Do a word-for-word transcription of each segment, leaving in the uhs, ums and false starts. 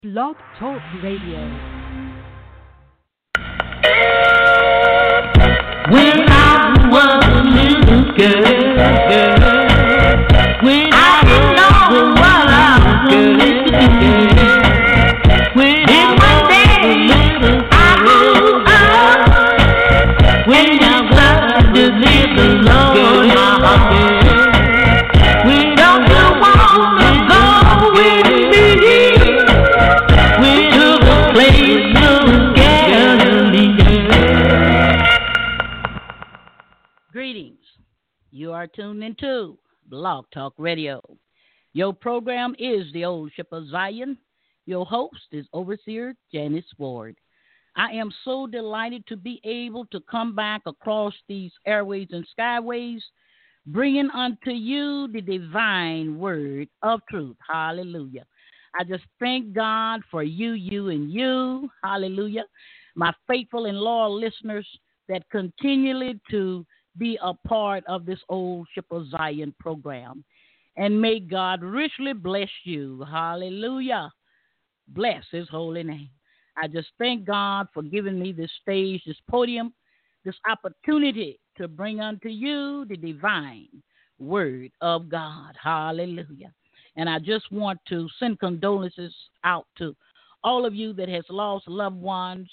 Blog Talk Radio. When I was a little girl, girl, when I didn't know what I was doing, girl, when then one day I grew up, when I started to live alone, my heart, when don't you wanna go with me, when to the place of Galilee. Greetings. You are tuned into Blog Talk Radio. Your program is The Old Ship of Zion. Your host is Overseer Janice Ward. I am so delighted to be able to come back across these airways and skyways, bringing unto you the divine word of truth. Hallelujah. I just thank God for you, you, and you. Hallelujah. My faithful and loyal listeners that continually to be a part of this Old Ship of Zion program. And may God richly bless you. Hallelujah. Bless his holy name. I just thank God for giving me this stage, this podium, this opportunity to bring unto you the divine word of God. Hallelujah. And I just want to send condolences out to all of you that has lost loved ones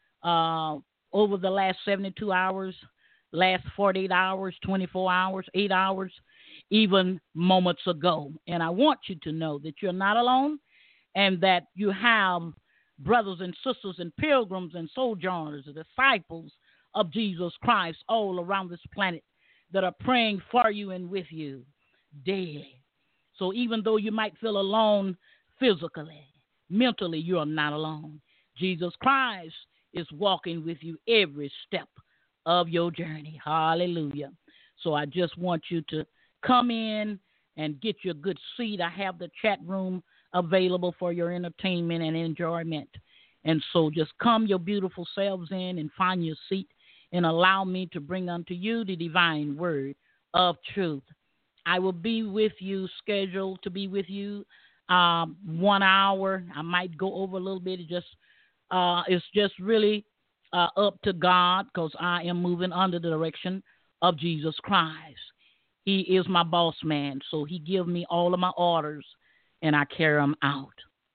uh, over the last seventy-two hours, last forty-eight hours, twenty-four hours, eight hours, even moments ago. And I want you to know that you're not alone and that you have brothers and sisters and pilgrims and sojourners and disciples of Jesus Christ all around this planet that are praying for you and with you daily. So even though you might feel alone physically, mentally, you are not alone. Jesus Christ is walking with you every step of your journey. Hallelujah. So I just want you to come in and get your good seat. I have the chat room available for your entertainment and enjoyment. And so just come your beautiful selves in and find your seat and allow me to bring unto you the divine word of truth. I will be with you, scheduled to be with you um, one hour. I might go over a little bit. It just uh, it's just really uh, up to God because I am moving under the direction of Jesus Christ. He is my boss man, so he gives me all of my orders, and I carry them out.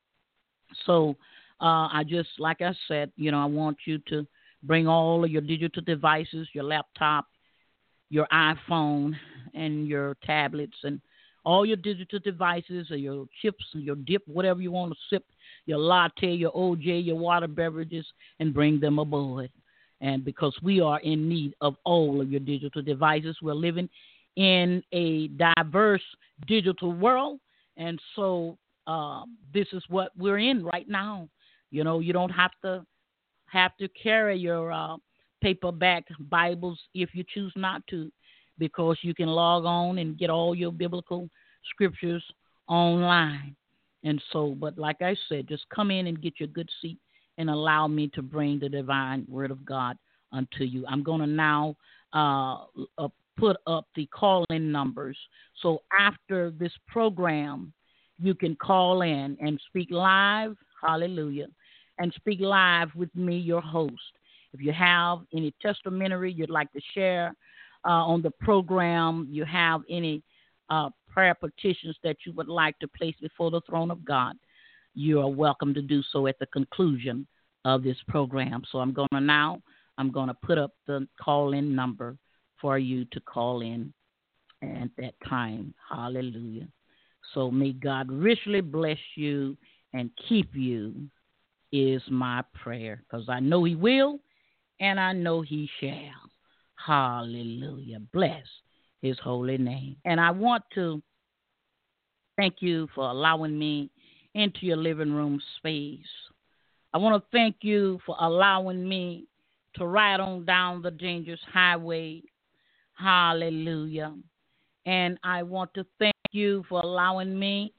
So uh, I just, like I said, you know, I want you to bring all of your digital devices, your laptop, your iPhone, and your tablets, and all your digital devices, or your chips, or your dip, whatever you want to sip, your latte, your O J, your water beverages, and bring them aboard. And because we are in need of all of your digital devices, we're living in a diverse digital world, and so uh, this is what we're in right now. You know, you don't have to have to carry your uh, paperback Bibles if you choose not to, because you can log on and get all your biblical scriptures online. And so, but like I said, just come in and get your good seat and allow me to bring the divine word of God unto you. I'm going to now uh, uh, put up the call-in numbers. So after this program, you can call in and speak live, hallelujah, and speak live with me, your host. If you have any testimony you'd like to share uh, on the program, you have any uh, prayer petitions that you would like to place before the throne of God, you are welcome to do so at the conclusion of this program. So I'm going to now, I'm going to put up the call-in number for you to call in at that time. Hallelujah. So may God richly bless you and keep you is my prayer, because I know he will and I know he shall. Hallelujah. Bless his holy name. And I want to thank you for allowing me into your living room space. I want to thank you for allowing me to ride on down the dangerous highway. Hallelujah. And I want to thank you for allowing me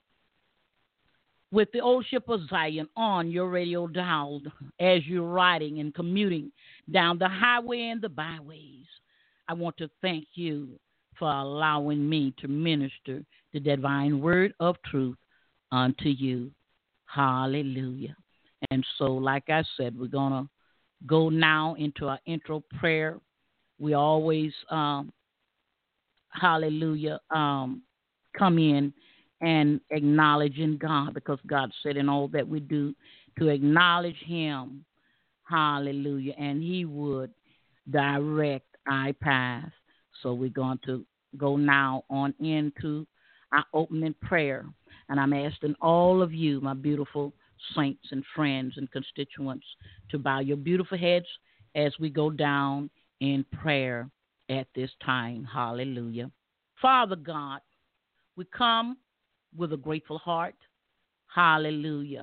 with the Old Ship of Zion on your radio dial as you're riding and commuting down the highway and the byways. I want to thank you for allowing me to minister the divine word of truth unto you. Hallelujah. And so, like I said, we're going to go now into our intro prayer. We always, um, hallelujah, um, come in and acknowledging God, because God said in all that we do to acknowledge him. Hallelujah. And he would direct our path. So we're going to go now on into our opening prayer. And I'm asking all of you, my beautiful saints and friends and constituents, to bow your beautiful heads as we go down in prayer at this time. Hallelujah. Father God, we come with a grateful heart. Hallelujah.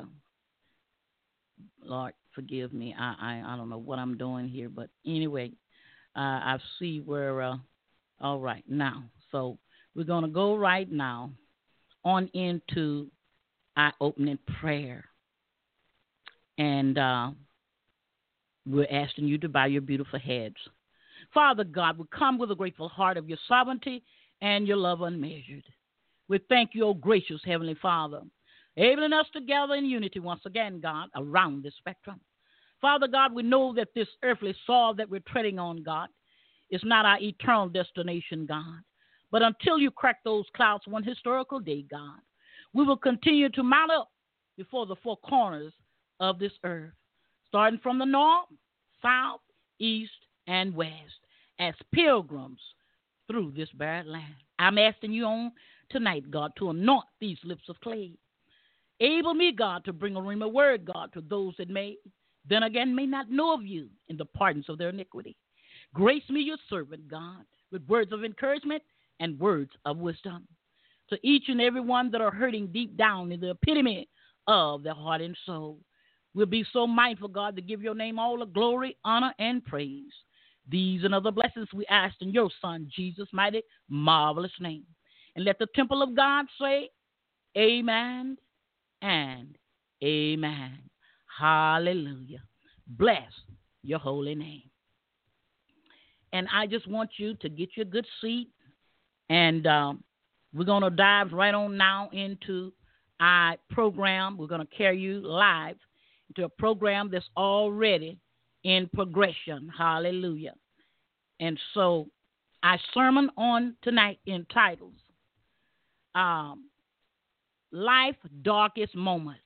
Lord, forgive me. I I, I don't know what I'm doing here, but anyway, uh, I see where, uh, all right, now. So we're going to go right now on into our opening prayer. And uh, we're asking you to bow your beautiful heads. Father God, we come with a grateful heart of your sovereignty and your love unmeasured. We thank you, O gracious Heavenly Father, enabling us to gather in unity once again, God, around this spectrum. Father God, we know that this earthly soil that we're treading on, God, is not our eternal destination, God. But until you crack those clouds one historical day, God, we will continue to mount up before the four corners of this earth, starting from the north, south, east, and west, as pilgrims through this barren land. I'm asking you on tonight, God, to anoint these lips of clay. Able me, God, to bring a rhema word, God, to those that may, then again, may not know of you in the pardons of their iniquity. Grace me, your servant, God, with words of encouragement and words of wisdom to each and every one that are hurting deep down in the epitome of their heart and soul. We'll be so mindful, God, to give your name all the glory, honor, and praise. These and other blessings we ask in your Son, Jesus' mighty, marvelous name. And let the temple of God say, amen and amen. Hallelujah. Bless your holy name. And I just want you to get your good seat. And um, we're going to dive right on now into our program. We're going to carry you live into a program that's already in progression. Hallelujah. And so our sermon on tonight entitles um, Life Darkest Moments.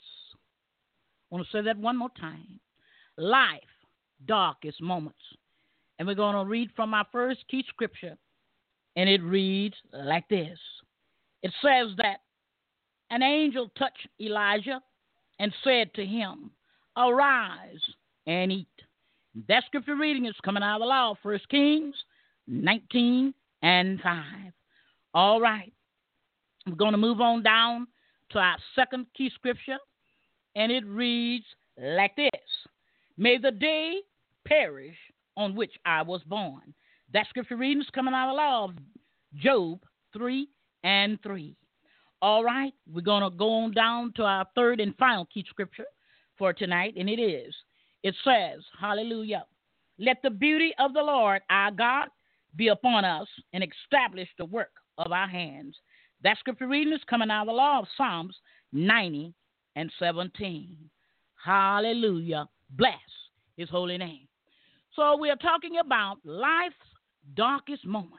I want to say that one more time. Life Darkest Moments. And we're going to read from our first key scripture. And it reads like this. It says that an angel touched Elijah and said to him, arise and eat. That scripture reading is coming out of the law, First Kings nineteen and five. All right. We're going to move on down to our second key scripture, and it reads like this. May the day perish on which I was born. That scripture reading is coming out of the law of Job three and three. All right. We're going to go on down to our third and final key scripture for tonight, and it is. It says, hallelujah, let the beauty of the Lord our God be upon us and establish the work of our hands. That scripture reading is coming out of the law of Psalms ninety and seventeen. Hallelujah. Bless his holy name. So we are talking about life's darkest moments.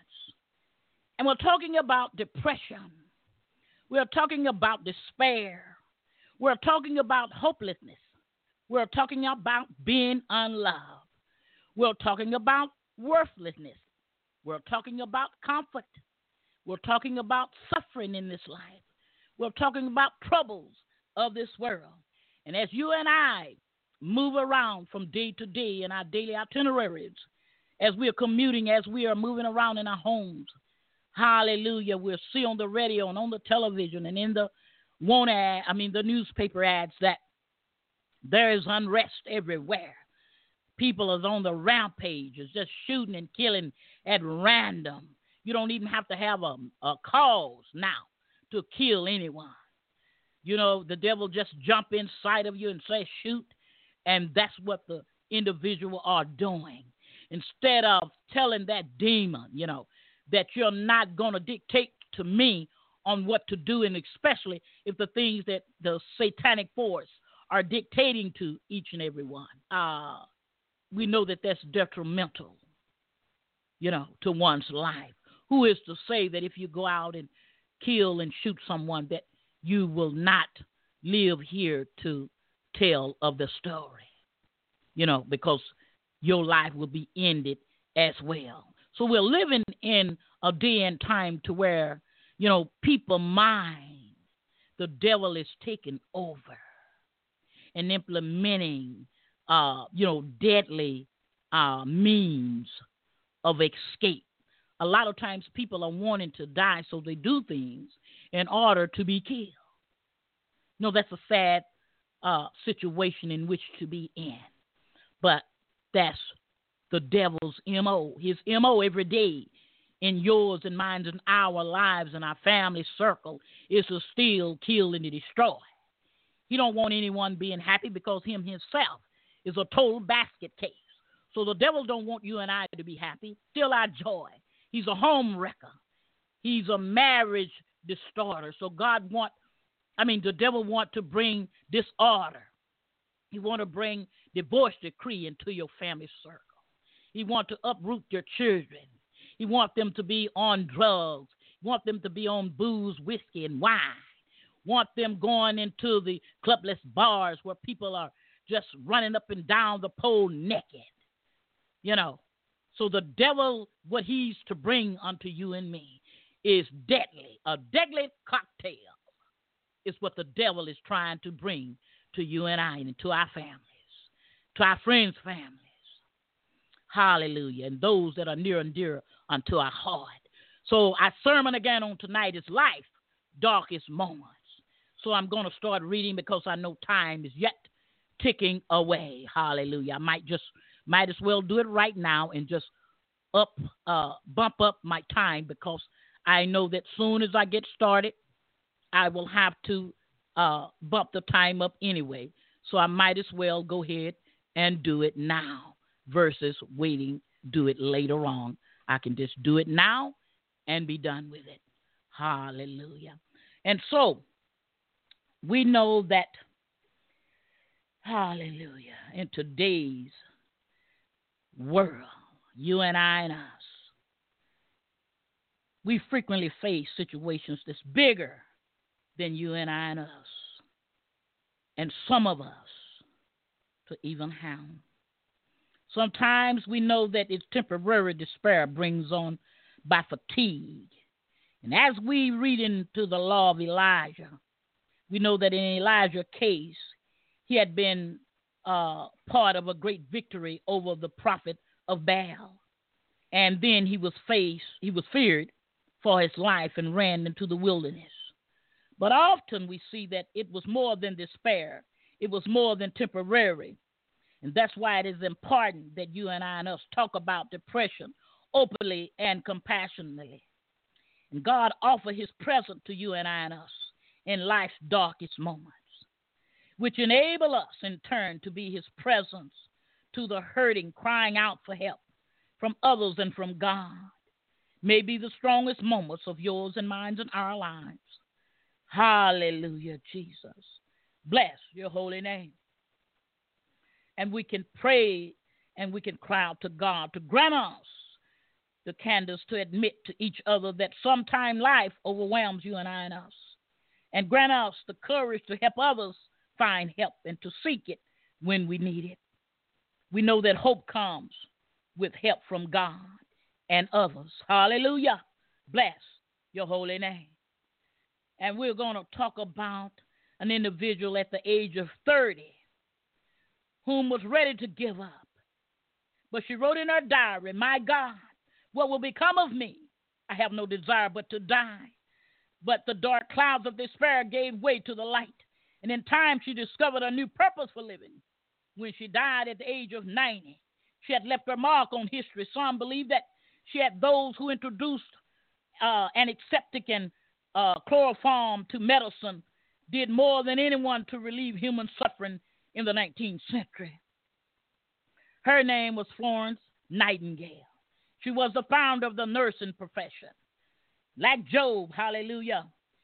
And we're talking about depression. We're talking about despair. We're talking about hopelessness. We're talking about being unloved. We're talking about worthlessness. We're talking about comfort. We're talking about suffering in this life. We're talking about troubles of this world. And as you and I move around from day to day in our daily itineraries, as we are commuting, as we are moving around in our homes, hallelujah, we'll see on the radio and on the television and in the want ad, I mean the newspaper ads that there is unrest everywhere. People are on the rampage, is just shooting and killing at random. You don't even have to have a, a cause now to kill anyone. You know, the devil just jump inside of you and say shoot, and that's what the individual are doing. Instead of telling that demon, you know, that you're not going to dictate to me on what to do, and especially if the things that the satanic force are dictating to each and every one. Uh, we know that that's detrimental, you know, to one's life. Who is to say that if you go out and kill and shoot someone that you will not live here to tell of the story, you know, because your life will be ended as well. So we're living in a day and time to where, you know, people mind, the devil is taking over and implementing, uh, you know, deadly uh, means of escape. A lot of times people are wanting to die, so they do things in order to be killed. No, that's a sad uh, situation in which to be in. But that's the devil's M O. His M O every day in yours and mine and our lives and our family circle is to steal, kill, and to destroy. He don't want anyone being happy because him himself is a total basket case. So the devil don't want you and I to be happy. Steal our joy. He's a home wrecker. He's a marriage distorter. So God want, I mean, the devil want to bring disorder. He want to bring divorce decree into your family circle. He want to uproot your children. He want them to be on drugs. He want them to be on booze, whiskey, and wine. Want them going into the clubless bars where people are just running up and down the pole naked. You know, so the devil, what he's to bring unto you and me is deadly. A deadly cocktail is what the devil is trying to bring to you and I and to our families, to our friends' families. Hallelujah. And those that are near and dear unto our heart. So our sermon again on tonight is Life, Darkest Moments. So I'm going to start reading because I know time is yet ticking away. Hallelujah. I might just, might as well do it right now and just up, uh, bump up my time because I know that soon as I get started, I will have to uh, bump the time up anyway. So I might as well go ahead and do it now versus waiting, do it later on. I can just do it now and be done with it. Hallelujah. And so we know that, hallelujah, in today's world, you and I and us, we frequently face situations that's bigger than you and I and us, and some of us to even handle. Sometimes we know that it's temporary despair brings on by fatigue. And as we read into the law of Elijah, we know that in Elijah's case, he had been uh, part of a great victory over the prophet of Baal. And then he was faced, he was feared for his life and ran into the wilderness. But often we see that it was more than despair. It was more than temporary. And that's why it is important that you and I and us talk about depression openly and compassionately. And God offers his presence to you and I and us in life's darkest moments, which enable us in turn to be his presence to the hurting, crying out for help from others and from God. May be the strongest moments of yours and mine in our lives. Hallelujah, Jesus. Bless your holy name. And we can pray and we can cry out to God to grant us the candors to admit to each other that sometime life overwhelms you and I and us. And grant us the courage to help others find help and to seek it when we need it. We know that hope comes with help from God and others. Hallelujah. Bless your holy name. And we're going to talk about an individual at the age of thirty whom was ready to give up. But she wrote in her diary, "My God, what will become of me? I have no desire but to die." But the dark clouds of despair gave way to the light. And in time, she discovered a new purpose for living. When she died at the age of ninety, she had left her mark on history. Some believe that she had those who introduced uh, antiseptic and uh, chloroform to medicine did more than anyone to relieve human suffering in the nineteenth century. Her name was Florence Nightingale. She was the founder of the nursing profession. Like Job, hallelujah,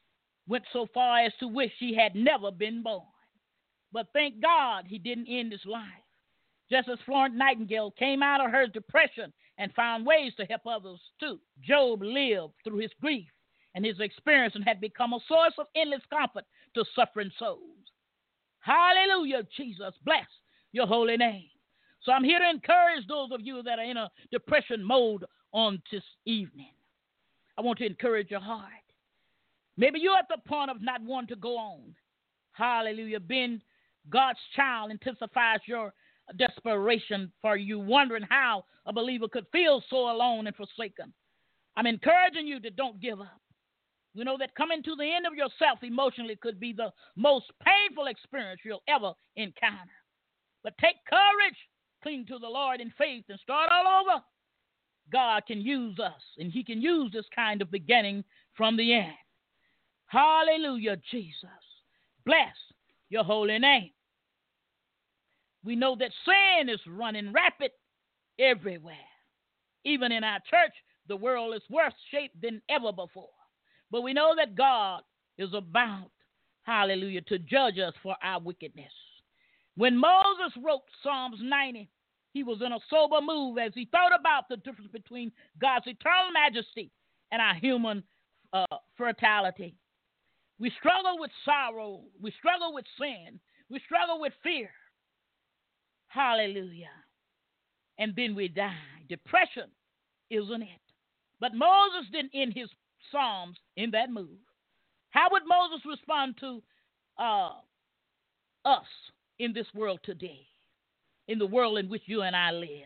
went so far as to wish he had never been born. But thank God he didn't end his life. Just as Florence Nightingale came out of her depression and found ways to help others too, Job lived through his grief and his experience and had become a source of endless comfort to suffering souls. Hallelujah, Jesus. Bless your holy name. So I'm here to encourage those of you that are in a depression mode on this evening. I want to encourage your heart. Maybe you're at the point of not wanting to go on. Hallelujah. Being God's child intensifies your desperation for you, wondering how a believer could feel so alone and forsaken. I'm encouraging you to don't give up. You know that coming to the end of yourself emotionally could be the most painful experience you'll ever encounter. But take courage, cling to the Lord in faith, and start all over. God can use us, and he can use this kind of beginning from the end. Hallelujah, Jesus. Bless your holy name. We know that sin is running rapid everywhere. Even in our church, the world is worse shaped than ever before. But we know that God is about, hallelujah, to judge us for our wickedness. When Moses wrote Psalms ninety, he was in a sober mood as he thought about the difference between God's eternal majesty and our human uh, fertility. We struggle with sorrow. We struggle with sin. We struggle with fear. Hallelujah. And then we die. Depression, isn't it? But Moses didn't end his Psalms in that mood. How would Moses respond to uh, us in this world today, in the world in which you and I live?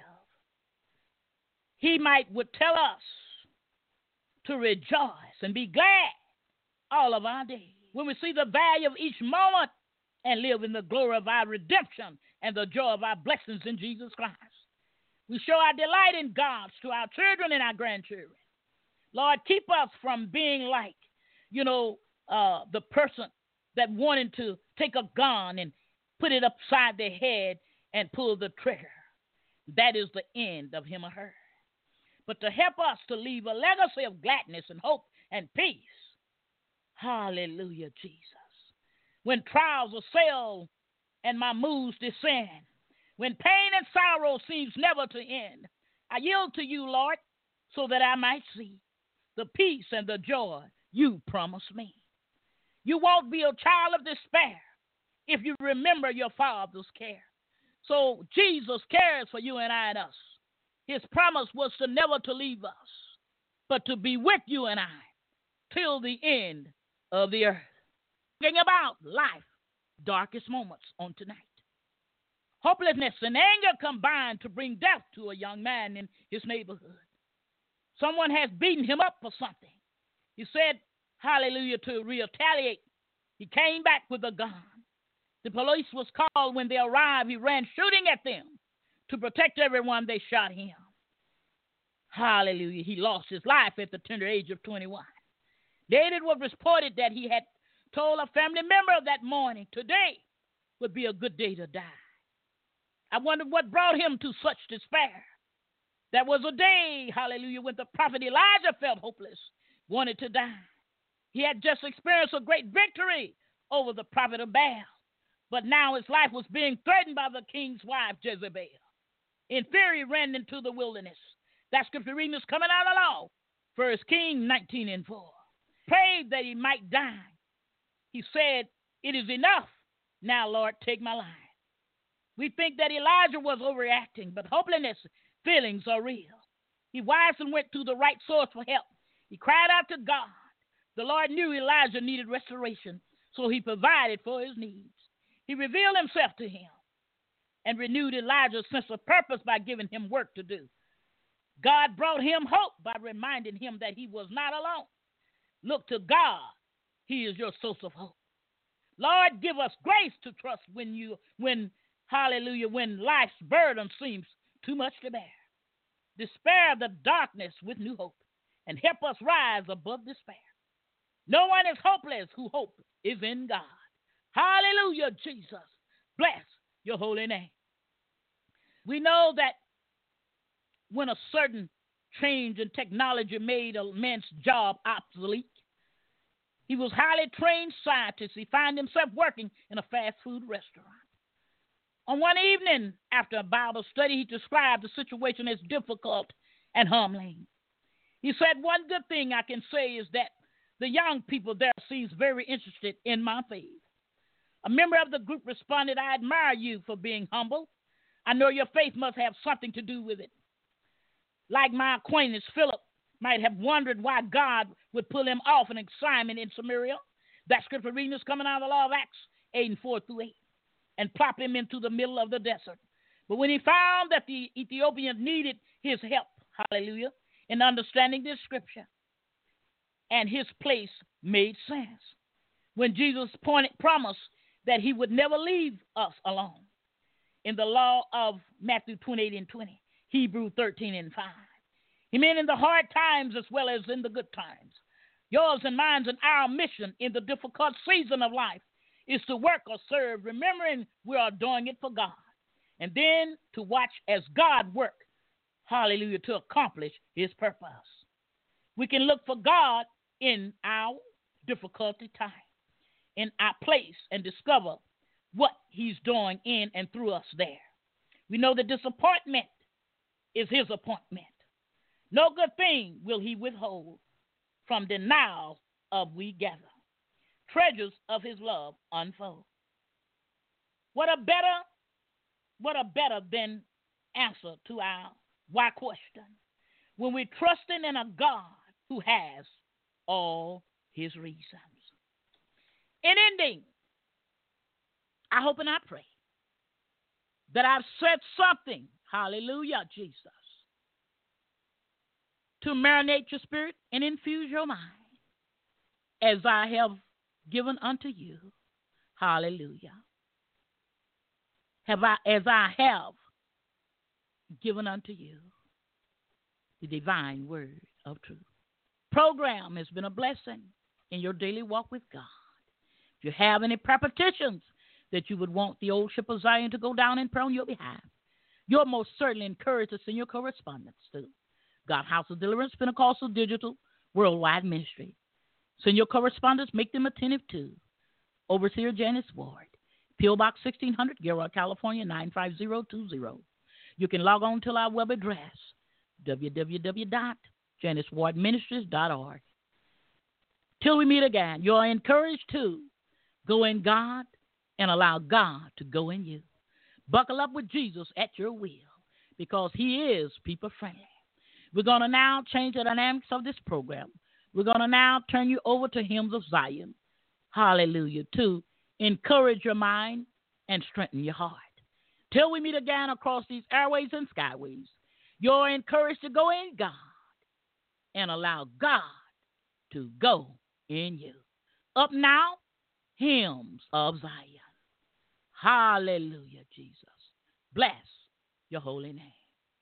He might would tell us to rejoice and be glad all of our days when we see the value of each moment and live in the glory of our redemption and the joy of our blessings in Jesus Christ. We show our delight in God to our children and our grandchildren. Lord, keep us from being like, you know, uh, the person that wanted to take a gun and put it upside their head and pull the trigger. That is the end of him or her. But to help us to leave a legacy of gladness and hope and peace. Hallelujah, Jesus. When trials assail and my moods descend, when pain and sorrow seems never to end, I yield to you, Lord, so that I might see the peace and the joy you promised me. You won't be a child of despair if you remember your Father's care. So Jesus cares for you and I and us. His promise was to never to leave us, but to be with you and I till the end of the earth. Thinking about life, darkest moments on tonight. Hopelessness and anger combined to bring death to a young man in his neighborhood. Someone has beaten him up for something. He said, hallelujah, to retaliate. He came back with a gun. The police was called. When they arrived, he ran shooting at them. To protect everyone, they shot him. Hallelujah. He lost his life at the tender age of twenty-one. Later it was reported that he had told a family member that morning, today would be a good day to die. I wondered what brought him to such despair. That was a day, hallelujah, when the prophet Elijah felt hopeless, wanted to die. He had just experienced a great victory over the prophet of Baal, but now his life was being threatened by the king's wife, Jezebel. In fear, he ran into the wilderness. That scripture reading is coming out of law. First Kings nineteen and four. Prayed that he might die. He said, it is enough. Now, Lord, take my life. We think that Elijah was overreacting, but hopelessness feelings are real. He wisely went to the right source for help. He cried out to God. The Lord knew Elijah needed restoration, so he provided for his needs. He revealed himself to him and renewed Elijah's sense of purpose by giving him work to do. God brought him hope by reminding him that he was not alone. Look to God. He is your source of hope. Lord, give us grace to trust when you, when, hallelujah, when life's burden seems too much to bear. Despair the darkness with new hope and help us rise above despair. No one is hopeless who hope is in God. Hallelujah, Jesus. Bless your holy name. We know that when a certain change in technology made a man's job obsolete, He was a highly trained scientist. He found himself working in a fast food restaurant. On one evening after a Bible study, he described the situation as difficult and humbling. He said, one good thing I can say is that the young people there seems very interested in my faith. A member of the group responded, I admire you for being humble. I know your faith must have something to do with it. Like my acquaintance Philip might have wondered why God would pull him off an assignment in Samaria. That scripture reading is coming out of the law of Acts eight and four through eight, and plop him into the middle of the desert. But when he found that the Ethiopians needed his help, hallelujah, in understanding this scripture, and his place made sense. When Jesus pointed, promised that he would never leave us alone. In the law of Matthew twenty-eight and twenty, Hebrew thirteen and five. He meant in the hard times as well as in the good times. Yours and mine and our mission in the difficult season of life is to work or serve, remembering we are doing it for God. And then to watch as God work, hallelujah, to accomplish his purpose. We can look for God in our difficulty time, in our place, and discover what he's doing in and through us there. We know that disappointment is his appointment. No good thing will he withhold from denial of we gather. Treasures of his love unfold. What a better, what a better than answer to our why question when we're trusting in a God who has all his reasons. In ending, I hope and I pray that I've said something, hallelujah, Jesus, to marinate your spirit and infuse your mind as I have given unto you, hallelujah. Have I, as I have given unto you the divine word of truth. Program has been a blessing in your daily walk with God. If you have any prayer petitions that you would want the old ship of Zion to go down and pray on your behalf, you're most certainly encouraged to send your correspondence to God House of Deliverance, Pentecostal Digital Worldwide Ministry. Send your correspondence, make them attentive to Overseer Janice Ward, P O Box sixteen hundred, Gilroy, California, nine five zero two zero. You can log on to our web address, w w w dot janice ward ministries dot org. Till we meet again, you are encouraged to go in God and allow God to go in you. Buckle up with Jesus at your will because he is people friendly. We're going to now change the dynamics of this program. We're going to now turn you over to Hymns of Zion. Hallelujah. To encourage your mind and strengthen your heart. Till we meet again across these airways and skyways, you're encouraged to go in God and allow God to go in you. Up now, Hymns of Zion. Hallelujah, Jesus. Bless your holy name.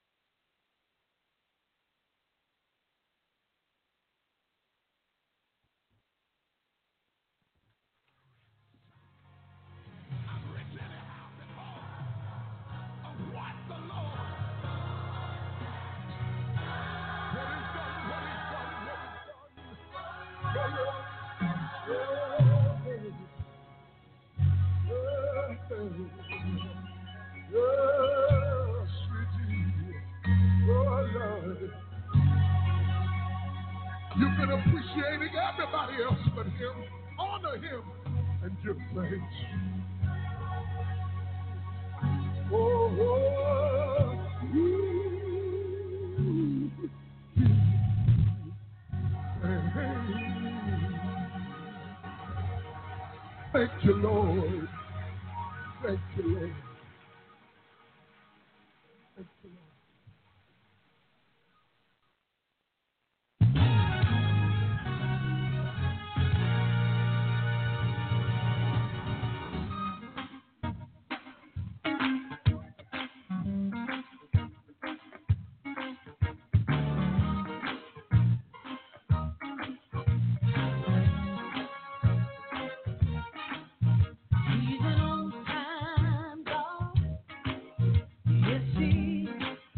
You've been appreciating everybody else but him. Honor him and give thanks. Oh, oh, you, thank you, Lord. Thank you, Lord. Thank you, Lord. He's an on-time God. Yes, he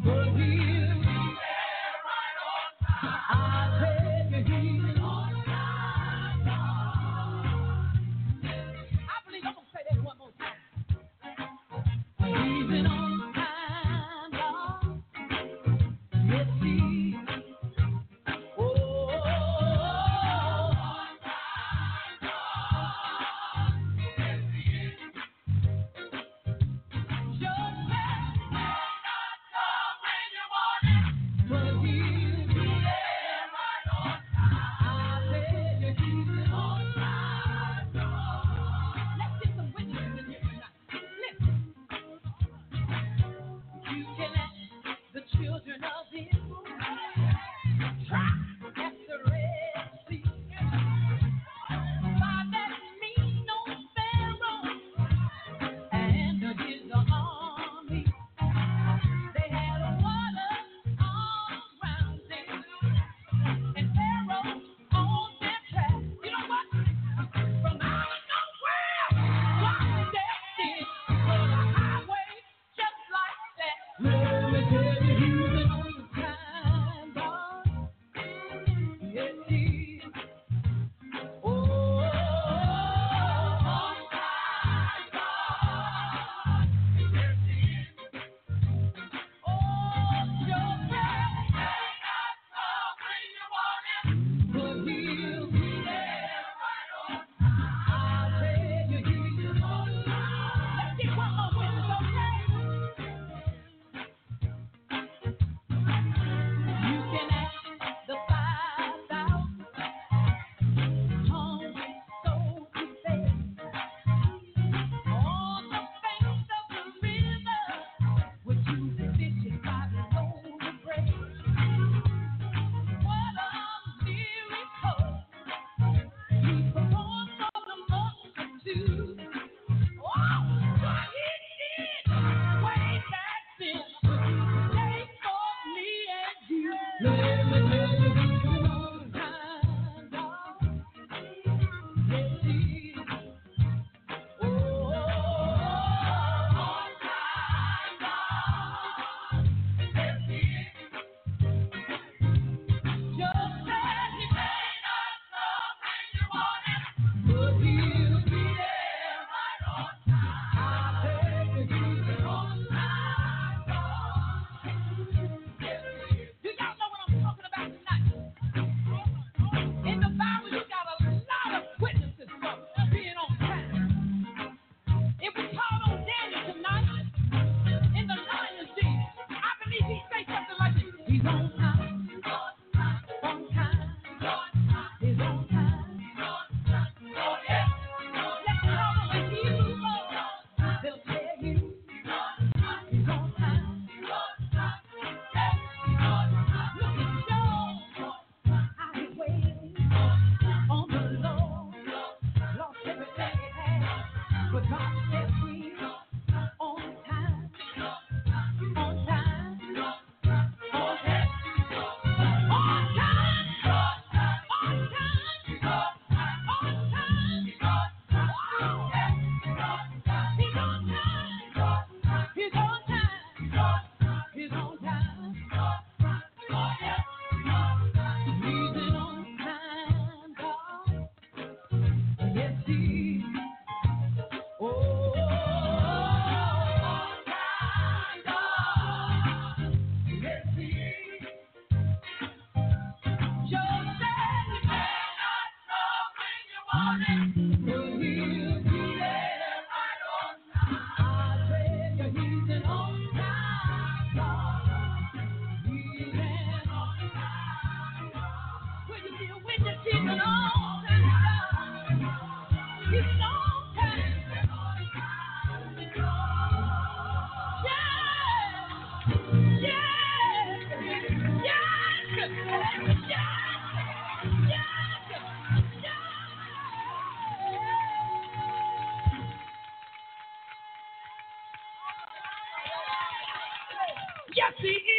Yes, he is.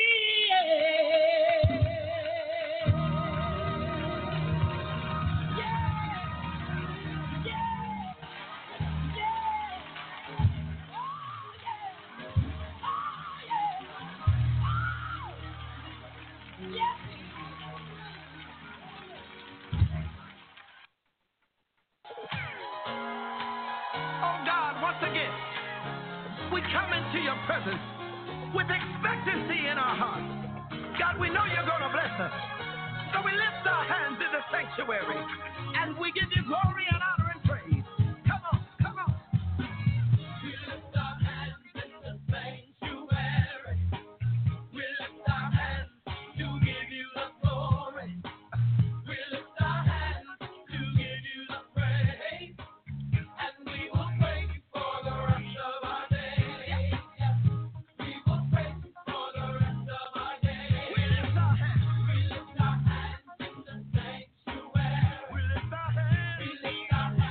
into your presence with expectancy in our hearts. God, we know you're going to bless us. So we lift our hands in the sanctuary and we give you glory and honor and praise. Come on, come on. We lift our hands in the sanctuary. We lift our hands to give you the glory. We lift our hands to give you the praise. And we will praise you for the rest of our days. We will praise you for the rest of our days. We lift our hands. We lift our hands in the sanctuary. We lift our hands. We lift our hands.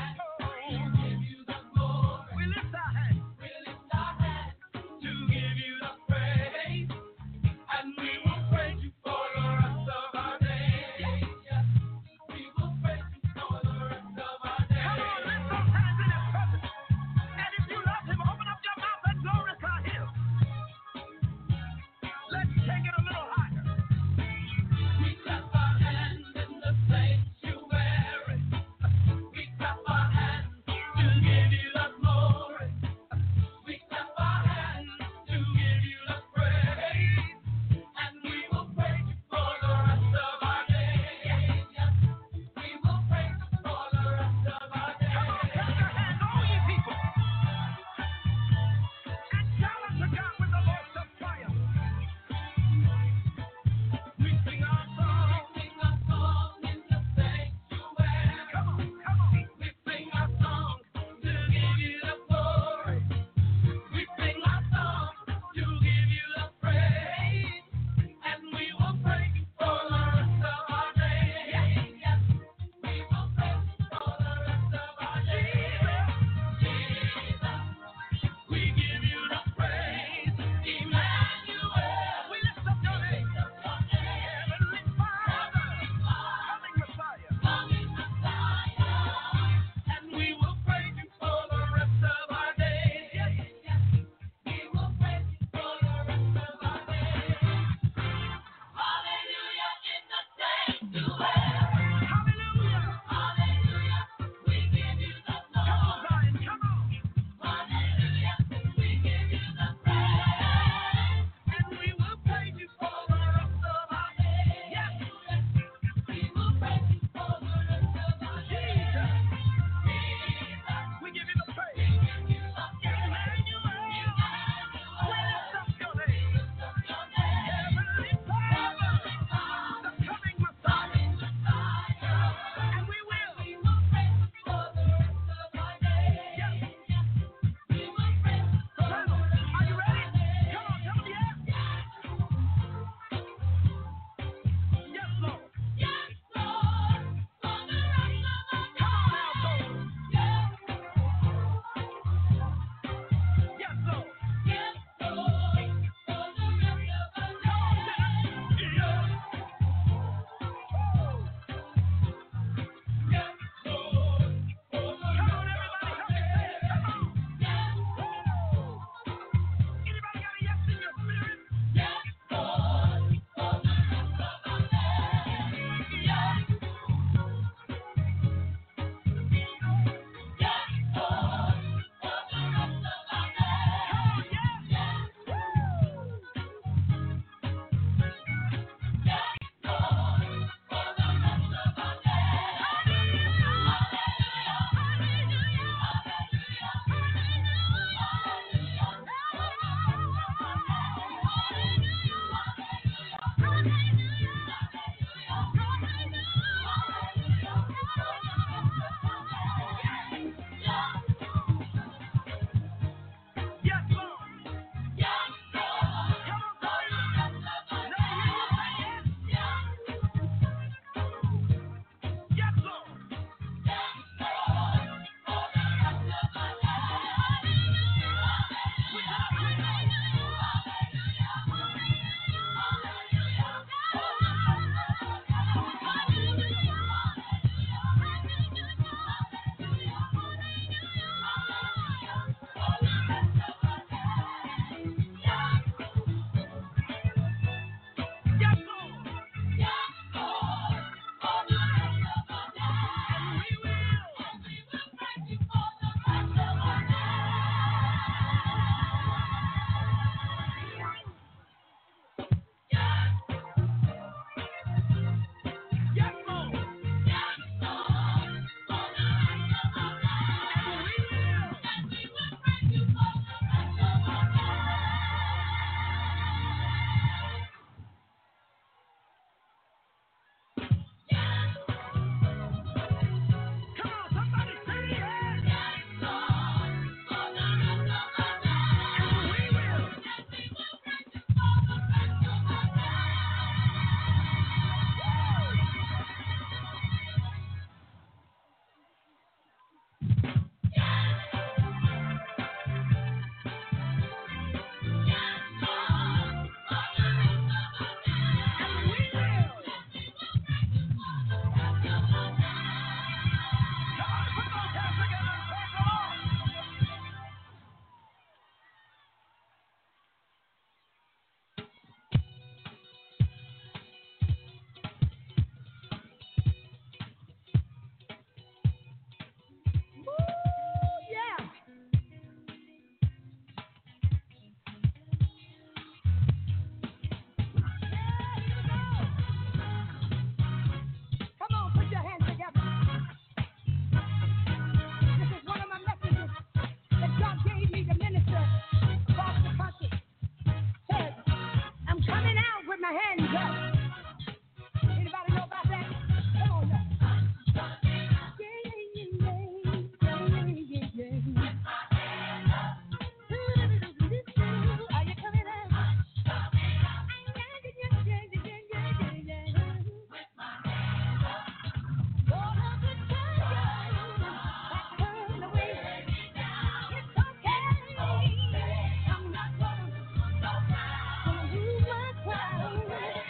my hands up. Anybody know about that? Come on now. Yeah, yeah, yeah, yeah, yeah, yeah, yeah. Are you coming out? I'm not gonna, gonna lose my crown.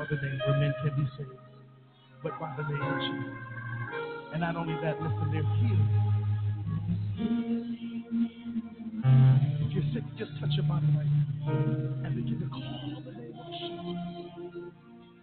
other name where men can be saved, but by the name of Jesus. And not only that, listen, there's healing. If you're sick, just touch your body right now and begin to call the name of Jesus.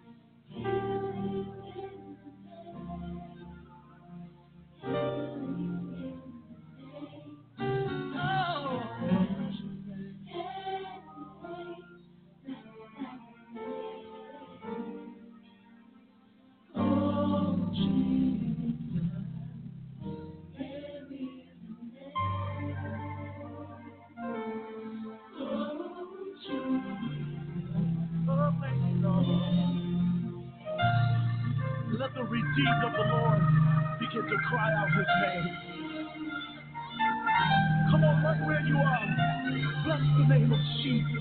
Let the redeemed of the Lord begin to cry out his name. Come on, right where you are. Bless the name of Jesus.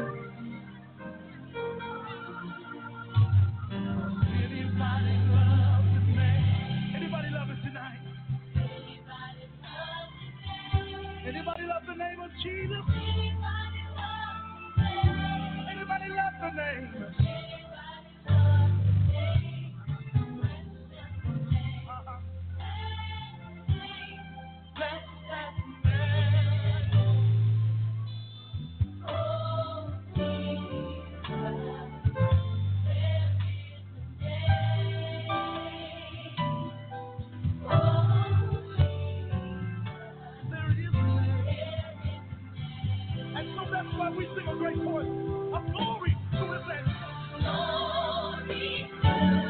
Anybody love his name? Anybody love it tonight? Anybody love the name of Jesus? Anybody love the name? We sing a great chorus of glory to his name. Glory to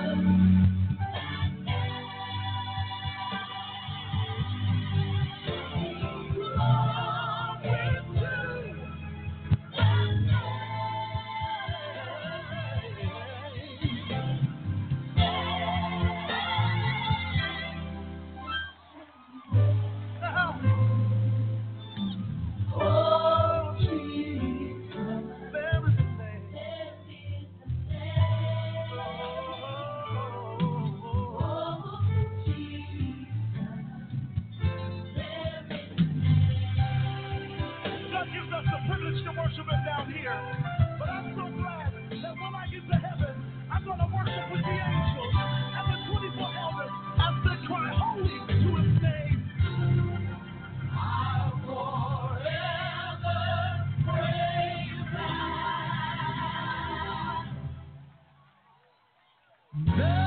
to worship him down here. But I'm so glad that when I get to heaven, I'm going to worship with the angels and the twenty-four elders as they cry holy to his name. I'll forever praise God.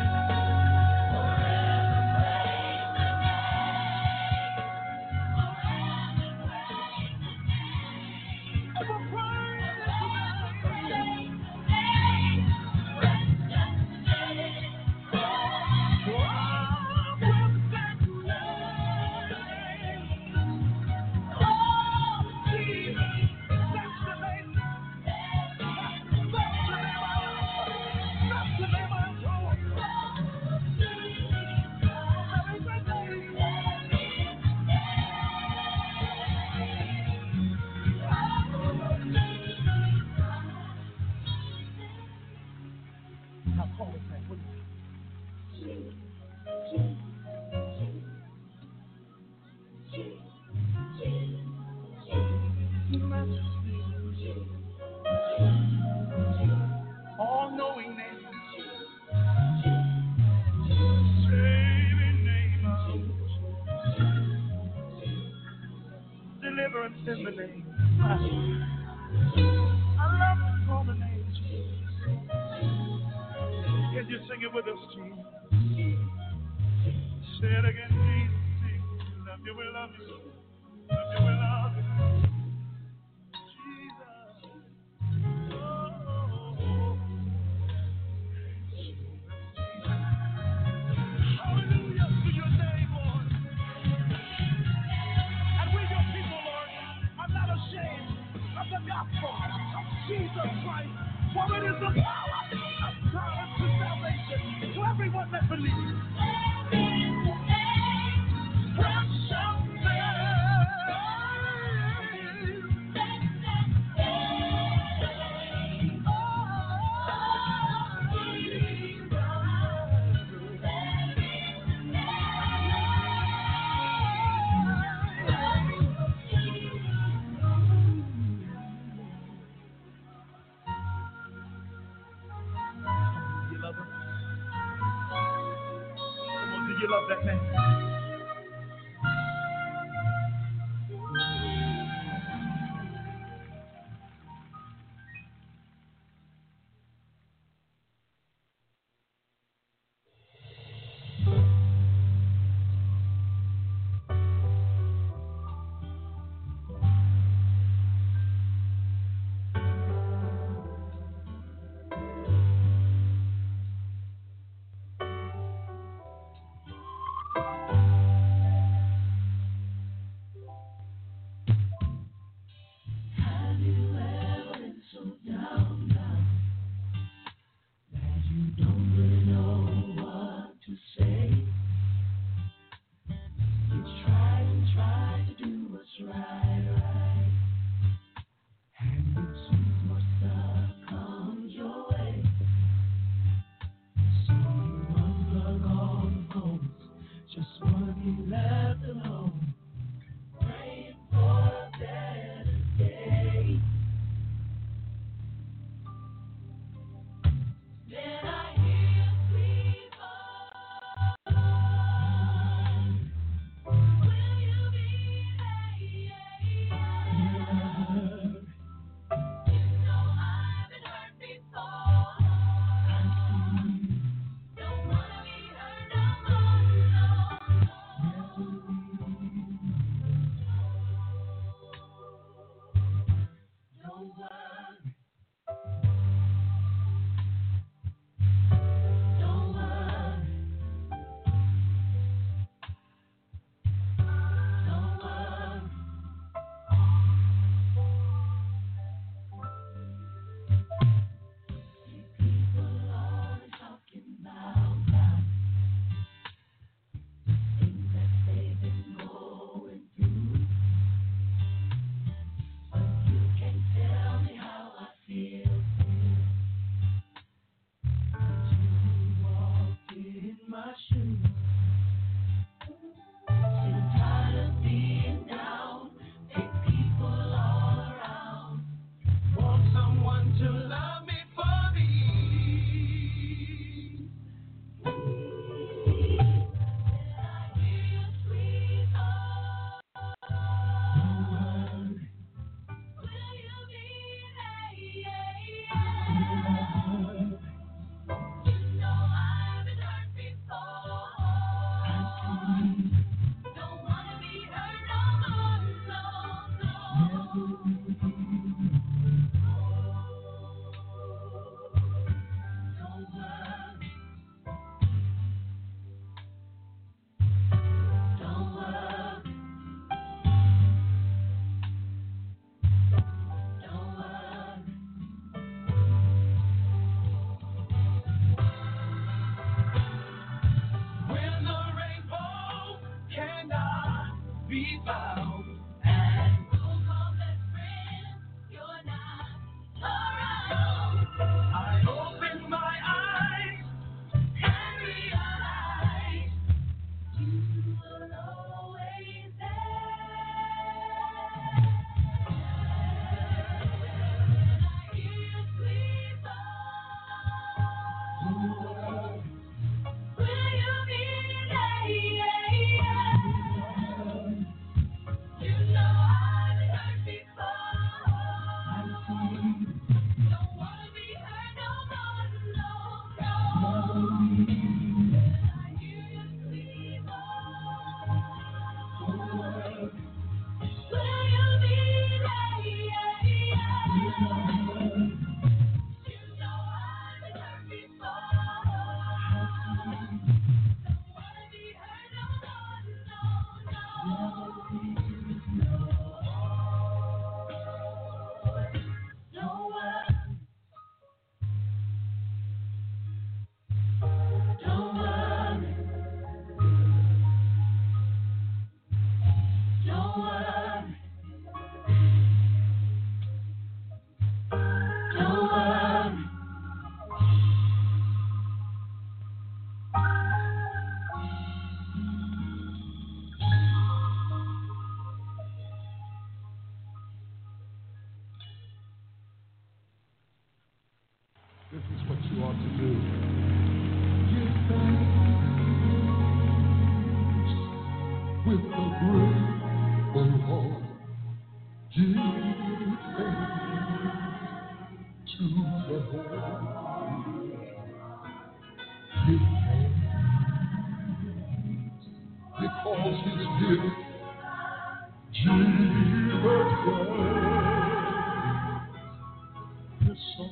All-knowing name, saving name of deliverance in the name. I love to call the name Jesus. Can you sing it with us, Jesus? Say it again, Jesus. Jesus. Love you, we love you. Love you, we love you. Hallelujah to your name, Lord. And we, your people, Lord, are not ashamed of the gospel of Jesus Christ, for it is the power of God to salvation to everyone that believes. Precious you love that man? with a grateful heart, give thanks to the Lord. Give thanks because He's given Jesus Christ, His Son.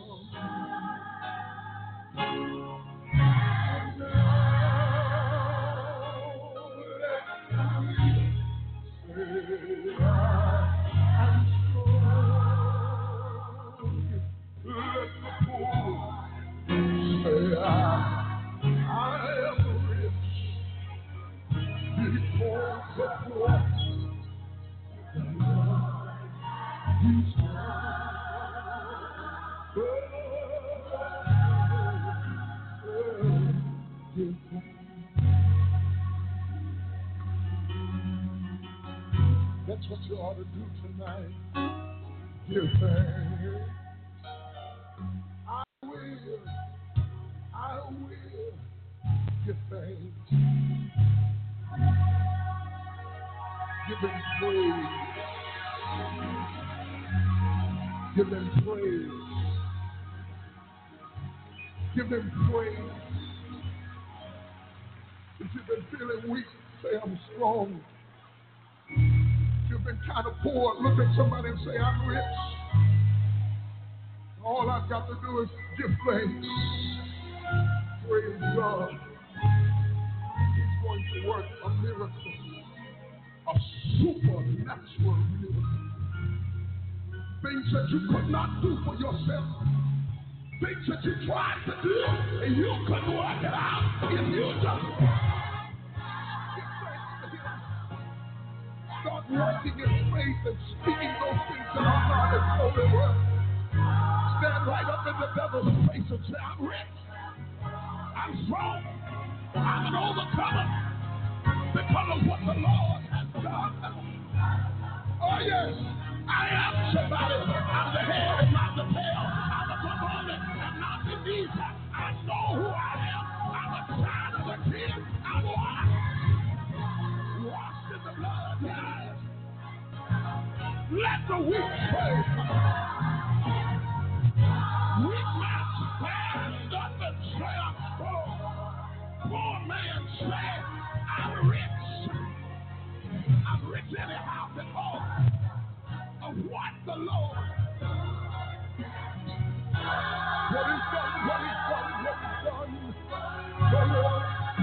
That's what you ought to do tonight. Give thanks. I will. I will. Give thanks. Give Him praise. Give Him praise. Give Him praise. If you've been feeling weak, say I'm strong. You've been kind of poor, look at somebody and say, I'm rich. All I've got to do is give thanks. Praise God. He's going to work a miracle, a supernatural miracle. Things that you could not do for yourself, things that you tried to do and you couldn't work it out if you just start walking in faith and speaking those things that are not as though they were. Stand right up in the devil's face and say, I'm rich, I'm strong, I'm an overcomer because of what the Lord has done. Oh yes, I am somebody. I'm the head and not the tail. I'm above only and not beneath. I know who I am. I'm a child of the King. I'm washed. Washed in the blood. Yes. Let the weak say, weak man stand up and say I'm strong. Poor man say I'm rich. I'm rich anyhow because of what the Lord, what He's done, what He's done, what He's done. The Lord,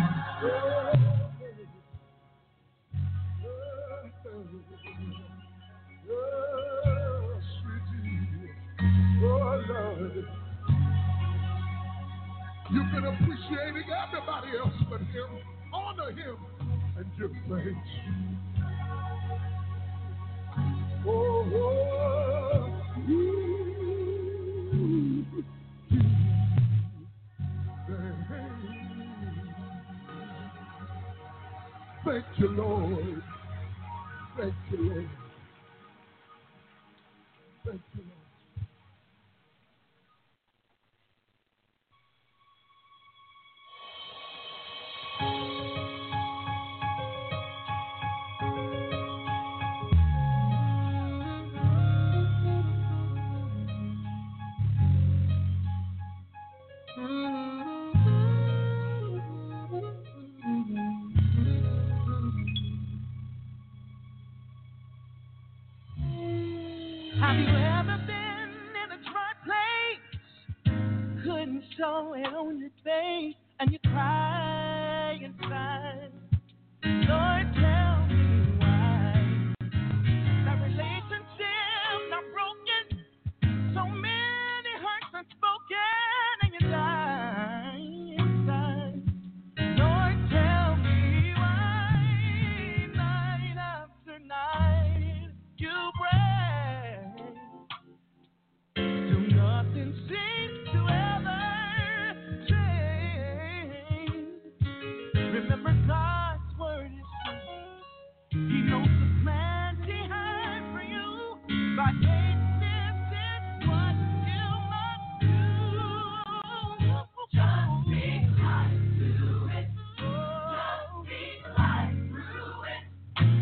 oh, sweet Jesus, oh Lord. You've been appreciating everybody else but Him. Honor Him and give thanks. Oh, oh, ooh, thank you, Lord. Thank you, Lord. Thank you, Lord. Have you ever been in a dry place? Couldn't show it on your face, and you cry inside. Lord, tell me why. That relationship not broken, so many hearts unspoken, and you die inside. Lord, tell me why. Night after night, you pray. Nothing seems to ever change. Remember, God's word is true. He knows the plans He has for you. By faith, this is what you must do. Just speak life through it. Just speak life through it.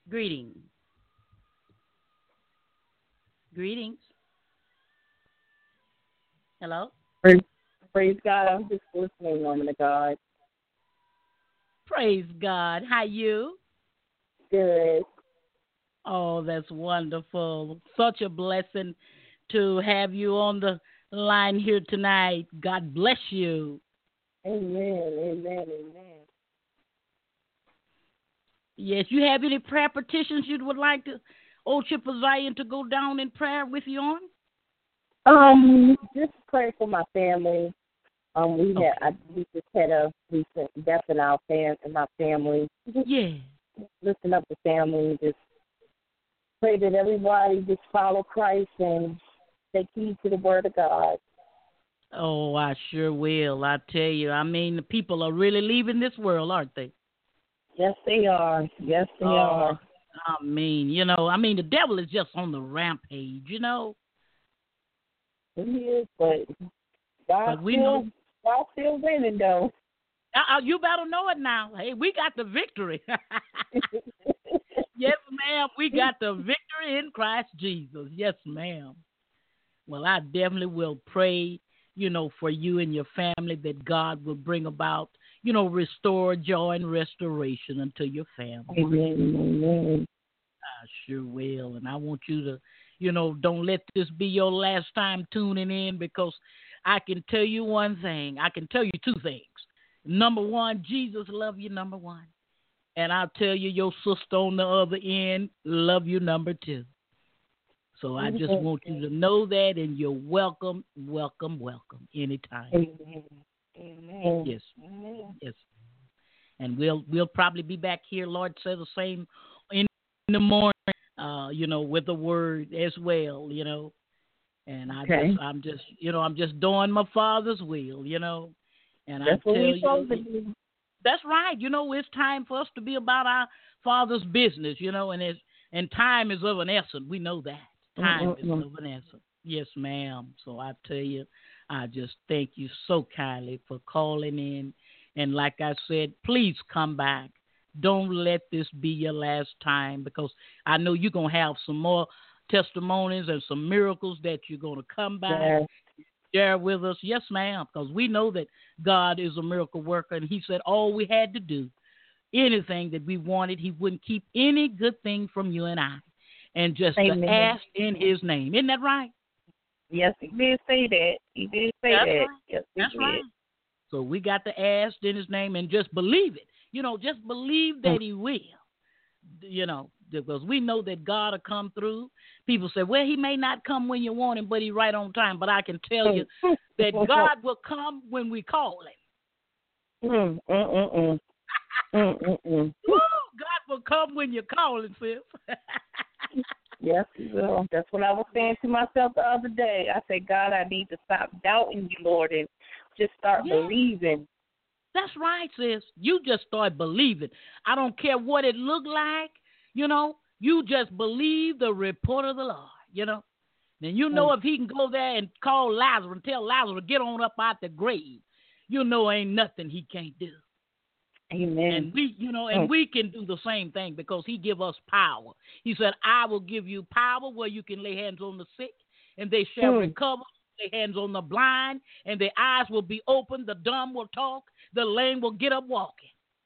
Greetings. Greetings. Hello? Praise, praise God. I'm just listening, woman of God. Praise God. How you? Good. Oh, that's wonderful. Such a blessing to have you on the line here tonight. God bless you. Amen. Amen. Amen. Yes, you have any prayer petitions you would like to, Old Ship of Zion, to go down in prayer with you on? Um, just pray for my family. Um, we Okay. had I, we just had a recent death in our fam in my family. Just Yeah. lifting up the family. Just pray that everybody just follow Christ and take heed to the Word of God. Oh, I sure will. I tell you. I mean, the people are really leaving this world, aren't they? Yes, they are. Yes, they Oh, are. I mean, you know, I mean, the devil is just on the rampage, you know. It is, but God But we still, know, God still winning though. uh, uh, you better know it now. Hey, we got the victory. Yes, ma'am, we got the victory in Christ Jesus. Yes, ma'am. Well, I definitely will pray, you know, for you and your family that God will bring about, you know, restore joy and restoration unto your family. Amen. Amen. I sure will. And I want you to, you know, don't let this be your last time tuning in, because I can tell you one thing. I can tell you two things. Number one, Jesus love you, number one. And I'll tell you, your sister on the other end love you, number two. So I just want you to know that, and you're welcome, welcome, welcome anytime. Amen. Amen. Yes. Amen. Yes. And we'll we'll probably be back here, Lord say the same, in the morning, uh, you know, with the word as well, you know. And I Okay. just I'm just you know, I'm just doing my Father's will, you know. And That's I what tell we're you, supposed to do. that's right. You know, it's time for us to be about our Father's business, you know, and it's, and time is of an essence. We know that. Time Mm-mm-mm. is of an essence. Yes, ma'am. So I tell you, I just thank you so kindly for calling in. And like I said, please come back. Don't let this be your last time, because I know you're going to have some more testimonies and some miracles that you're going to come back. Yes. Share with us. Yes, ma'am, because we know that God is a miracle worker, and he said all we had to do, anything that we wanted, he wouldn't keep any good thing from you and I, and just Amen. to ask in his name. Isn't that right? Yes, he did say that. He did say That's that. right. Yes, he That's did. right. So we got to ask in his name and just believe it. You know, just believe that he will. You know, because we know that God will come through. People say, well, he may not come when you want him, but he's right on time. But I can tell you that God will come when we call him. Mm, mm, mm, mm. Mm, mm, mm. Woo, God will come when you call him, sis. Yes, he will. That's what I was saying to myself the other day. I said, God, I need to stop doubting you, Lord, and just start Yeah. believing. That's right, sis. You just start believing. I don't care what it looked like, you know. You just believe the report of the Lord, you know. Then you know if he can go there and call Lazarus and tell Lazarus to get on up out the grave, you know ain't nothing he can't do. Amen. And we, you know, and we can do the same thing, because he give us power. He said, I will give you power where you can lay hands on the sick and they shall Mm. recover. Lay hands on the blind and their eyes will be opened. The dumb will talk. The lame will get up walking.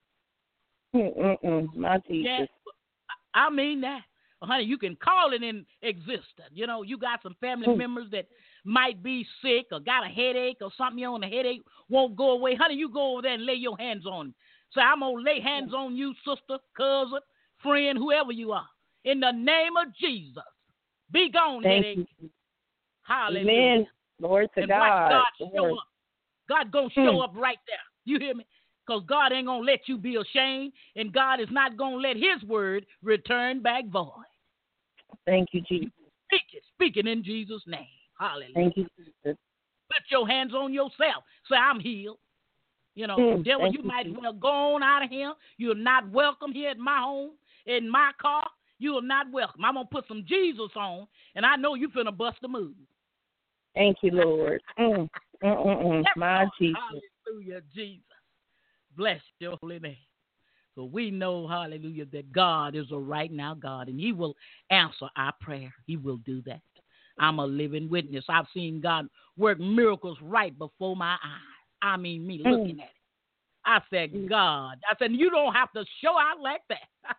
Mm, mm, mm. My Jesus. Yes, I mean that. Well, honey, you can call it in existence. You know, you got some family Mm. members that might be sick or got a headache or something, you know, and the headache won't go away. Honey, you go over there and lay your hands on them. Say, I'm going to lay hands on you, sister, cousin, friend, whoever you are. In the name of Jesus. Be gone, Thank headache. you. Hallelujah. Amen. Glory to And God. watch God show Lord. up. God going to show Mm. up right there. You hear me? Because God ain't going to let you be ashamed, and God is not going to let his word return back void. Thank you, Jesus. Speak it. Speak it in Jesus' name. Hallelujah. Thank you, Jesus. Put your hands on yourself. Say, I'm healed. You know, Mm, devil, thank you you, might Jesus. well go on out of here. You're not welcome here at my home, in my car. You are not welcome. I'm going to put some Jesus on, and I know you finna bust a move. Thank you, Lord. Mm, mm, mm, mm. Yes, My Lord. Jesus. Hallelujah, Jesus. Bless your holy name. So we know, hallelujah, that God is a right now God, and he will answer our prayer. He will do that. I'm a living witness. I've seen God work miracles right before my eyes. I mean, me looking at it. I said, God. I said, you don't have to show out like that.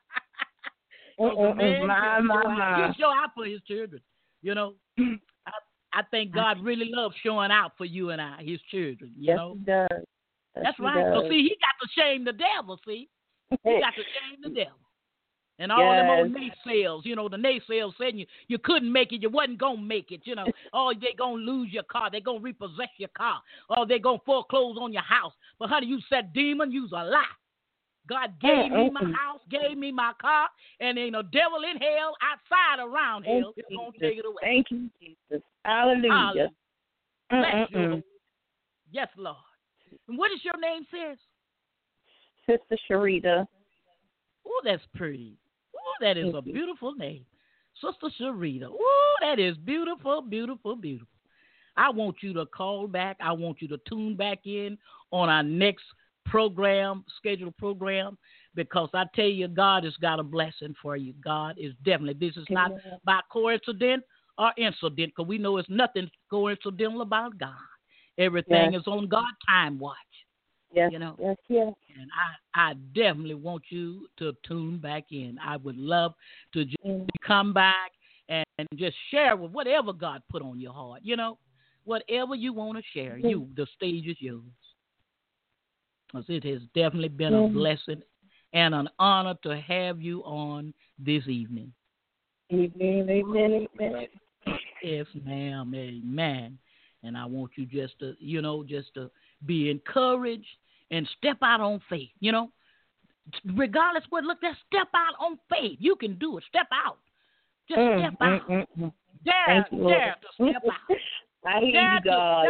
Man, my, my, my. he show out for his children. You know, I, I think God really loves showing out for you and I, his children. You yes, know, he does. Yes, that's he right. does. So see, he got to shame the devil. See, he got to shame the devil. And all yes. them old naysayers, you know, the naysayers said you, you couldn't make it, you wasn't going to make it, you know. Oh, they going to lose your car. they going to repossess your car. Or they going to foreclose on your house. But, honey, you said, demon, you's a lie. God gave me my house, gave me my car, and ain't no devil in hell outside around hell is going to take it away. Thank you, Jesus. Hallelujah. Bless you. Yes, Lord. And what is your name, sis? Sister Sharita. Oh, that's pretty. Oh, that is a beautiful name. Sister Sharita. Oh, that is beautiful, beautiful, beautiful. I want you to call back. I want you to tune back in on our next program, scheduled program, because I tell you, God has got a blessing for you. God is definitely, this is not by coincidence or incident, because we know it's nothing coincidental about God. Everything yes. is on God's time watch. Yes, you know? yes, yes. And I, I definitely want you to tune back in. I would love to just mm. come back and, and just share with whatever God put on your heart. You know, whatever you want to share, mm. you the stage is yours. Because it has definitely been mm. a blessing and an honor to have you on this evening. Amen, amen, amen. Yes, ma'am, amen. And I want you just to, you know, just to be encouraged and step out on faith, you know. Regardless what, look, just step out on faith. You can do it. Step out. Just mm, step mm, out. Mm, mm. Dare, you, dare to step out. I hear dare you, God.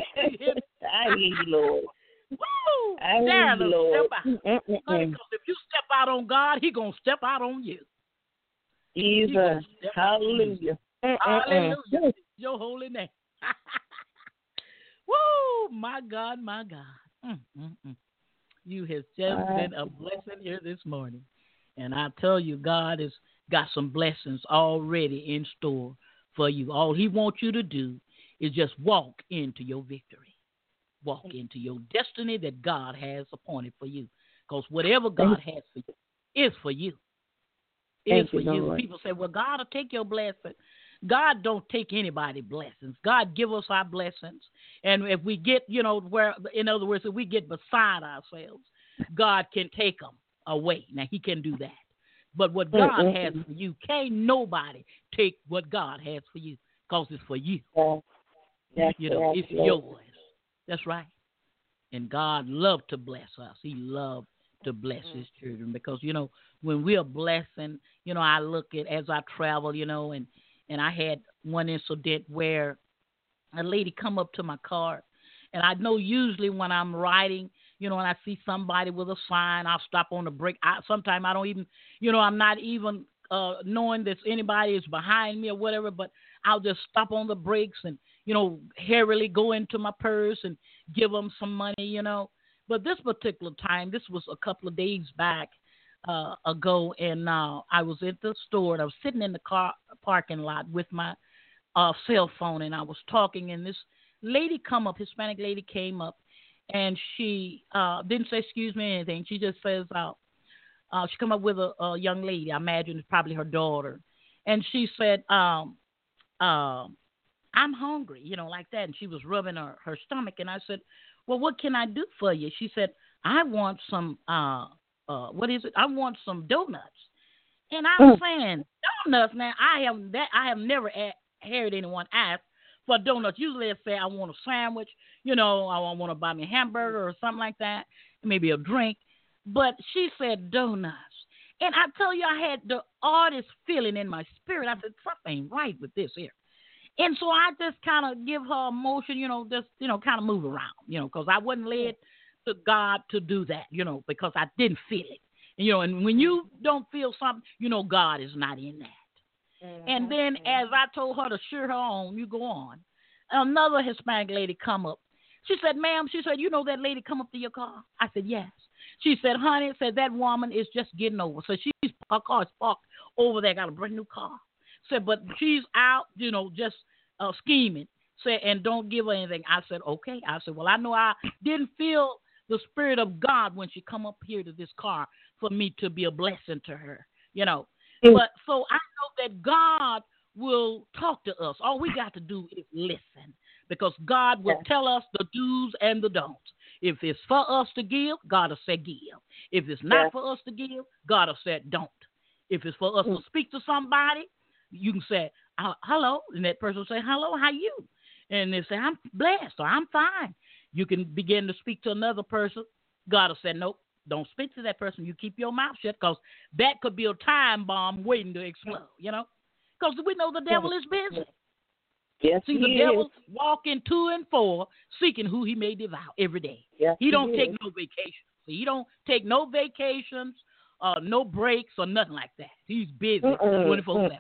I hear you, Lord. Woo! I hear dare you, to Lord. step out. Mm, mm, Honey, because if you step out on God, He going to step out on you. Jesus. Hallelujah. Mm, Hallelujah. Mm, your holy name. Woo! My God, my God. Mm, mm, mm. You have just uh, been a blessing here this morning. And I tell you, God has got some blessings already in store for you. All He wants you to do is just walk into your victory. Walk into your destiny that God has appointed for you. Because whatever God has for you is for you. Is for you. People say, well, God will take your blessing. God don't take anybody's blessings. God give us our blessings. And if we get, you know, where, in other words, if we get beside ourselves, God can take them away. Now, He can do that. But what God mm-hmm. has for you, can't nobody take what God has for you, because it's for you. Yes. Yes, you know, yes, it's yes. yours. That's right. And God loved to bless us. He loved to bless mm-hmm. His children, because, you know, when we're blessing, you know, I look at, as I travel, you know, and And I had one incident where a lady come up to my car, and I know usually when I'm riding, you know, and I see somebody with a sign, I'll stop on the brake. I, sometimes I don't even, you know, I'm not even uh, knowing that anybody is behind me or whatever, but I'll just stop on the brakes and, you know, hurriedly go into my purse and give them some money, you know. But this particular time, this was a couple of days back, Uh, ago, and uh, I was at the store, and I was sitting in the car parking lot with my uh, cell phone, and I was talking, and this lady come up, Hispanic lady came up, and she uh, didn't say excuse me or anything. She just says, uh, uh, she come up with a, a young lady, I imagine it's probably her daughter, and she said, um, uh, I'm hungry, you know, like that, and she was rubbing her, her stomach, and I said, well, what can I do for you? She said, I want some uh Uh, what is it? I want some donuts. And I was saying, donuts, now, I have that I have never a- heard anyone ask for donuts. Usually they say, I want a sandwich, you know, I want to buy me a hamburger or something like that, maybe a drink. But she said donuts. And I tell you, I had the oddest feeling in my spirit. I said, something ain't right with this here. And so I just kind of give her a motion, you know, just, you know, kind of move around, you know, because I wasn't led to God to do that, you know, because I didn't feel it. And, you know, and when you don't feel something, you know, God is not in that. Mm-hmm. And then as I told her to cheer her on, you go on, another Hispanic lady come up. She said, ma'am, she said, you know that lady come up to your car? I said, yes. She said, honey, said that woman is just getting over. So she's, her car is parked over there, got a brand new car. Said, but she's out, you know, just uh, scheming. Said, and don't give her anything. I said, okay. I said, well, I know I didn't feel the Spirit of God when she come up here to this car for me to be a blessing to her, you know. Mm. But so I know that God will talk to us. All we got to do is listen, because God will yeah. tell us the do's and the don'ts. If it's for us to give, God will say give. If it's not yeah. for us to give, God will say don't. If it's for us mm. to speak to somebody, you can say, hello, and that person will say, hello, how you? And they say, I'm blessed, or I'm fine. You can begin to speak to another person. God will say, nope, don't speak to that person. You keep your mouth shut, because that could be a time bomb waiting to explode, you know? Because we know the devil is busy. Yes, See, the he devil is. walking to and fro, seeking who he may devour every day. Yes, he don't he take is. no vacations. See, he don't take no vacations, uh, no breaks, or nothing like that. He's busy twenty-four seven.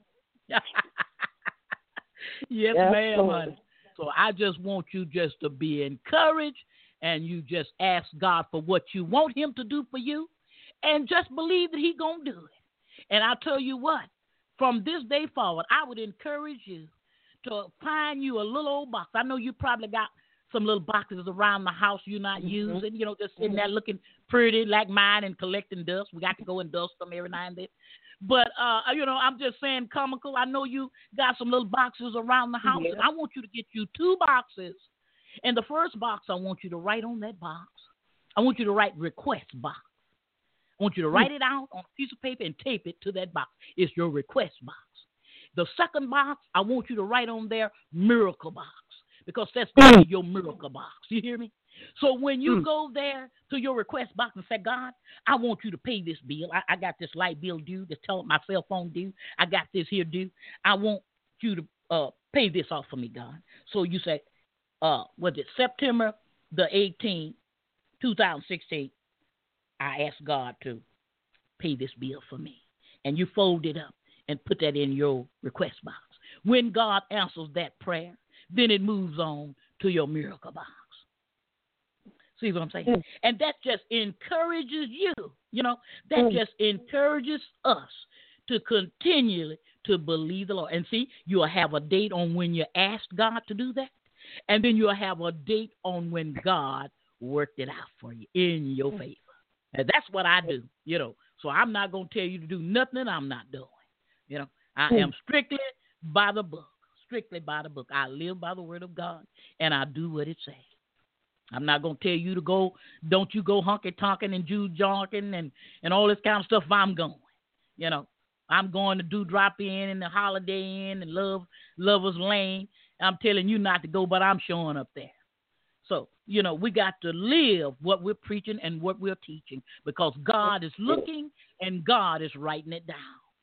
Yes, yes, ma'am, Lord. Honey. So I just want you just to be encouraged, and you just ask God for what you want him to do for you, and just believe that he's going to do it. And I'll tell you what, from this day forward, I would encourage you to find you a little old box. I know you probably got some little boxes around the house you're not mm-hmm. using, you know, just sitting there looking pretty like mine and collecting dust. We got to go and dust them every now and then. But, uh, you know, I'm just saying comical. I know you got some little boxes around the house. Yeah. And I want you to get you two boxes. And the first box, I want you to write on that box. I want you to write request box. I want you to write it out on a piece of paper and tape it to that box. It's your request box. The second box, I want you to write on there miracle box, because that's going to be your miracle box. You hear me? So when you mm. go there to your request box and say, God, I want you to pay this bill. I, I got this light bill due. This tele- my cell phone due. I got this here due. I want you to uh, pay this off for me, God. So you say, uh, was it September the eighteenth, twenty sixteen? I asked God to pay this bill for me. And you fold it up and put that in your request box. When God answers that prayer, then it moves on to your miracle box. See what I'm saying? Mm. And that just encourages you, you know, that mm. just encourages us to continually to believe the Lord. And see, you'll have a date on when you ask God to do that, and then you'll have a date on when God worked it out for you in your favor. And that's what I do, you know. So I'm not going to tell you to do nothing I'm not doing. You know, I mm. am strictly by the book, strictly by the book. I live by the word of God, and I do what it says. I'm not going to tell you to go, don't you go honky-tonking and Jew-jonking and, and all this kind of stuff. I'm going, you know. I'm going to do Drop In and the Holiday Inn and Love Lover's Lane. I'm telling you not to go, but I'm showing up there. So, you know, we got to live what we're preaching and what we're teaching, because God is looking and God is writing it down.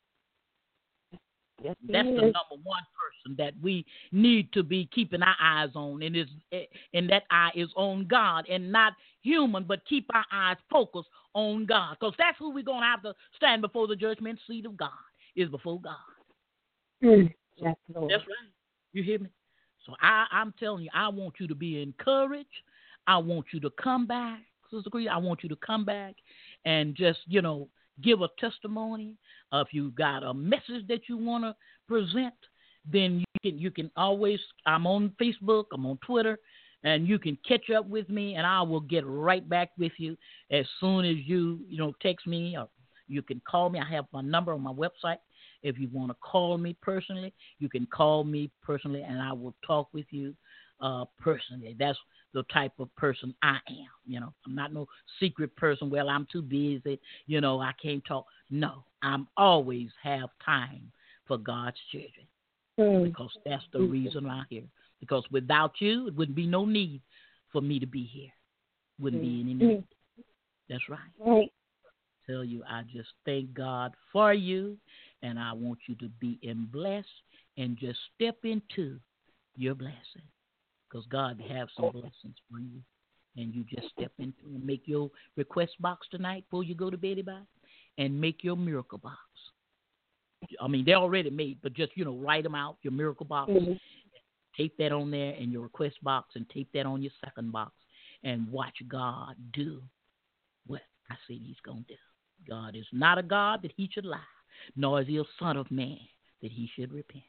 Yes, that's the number one person that we need to be keeping our eyes on, and is and that eye is on God and not human, but keep our eyes focused on God, because that's who we're going to have to stand before the judgment seat of God, is before God. Mm, so, that's, that's right. You hear me? So I, I'm telling you, I want you to be encouraged. I want you to come back, Sister Cree. I want you to come back and just, you know, give a testimony. Uh, if you got a message that you want to present, then you can you can always, I'm on Facebook, I'm on Twitter, and you can catch up with me, and I will get right back with you as soon as you, you know, text me, or you can call me. I have my number on my website. If you want to call me personally, you can call me personally, and I will talk with you uh, personally. That's the type of person I am. You know, I'm not no secret person. Well, I'm too busy. You know, I can't talk. No, I'm always have time for God's children, mm. because that's the mm. reason I'm here. Because without you, it wouldn't be no need for me to be here. Wouldn't mm. be any need. Mm. That's right. right. Tell you, I just thank God for you, and I want you to be in blessed and just step into your blessing, because God has some blessings for you, and you just step into and make your request box tonight before you go to bed, everybody, and make your miracle box. I mean, they're already made, but just, you know, write them out, your miracle box, mm-hmm. tape that on there in your request box, and tape that on your second box, and watch God do what I said he's going to do. God is not a God that he should lie, nor is he a son of man that he should repent.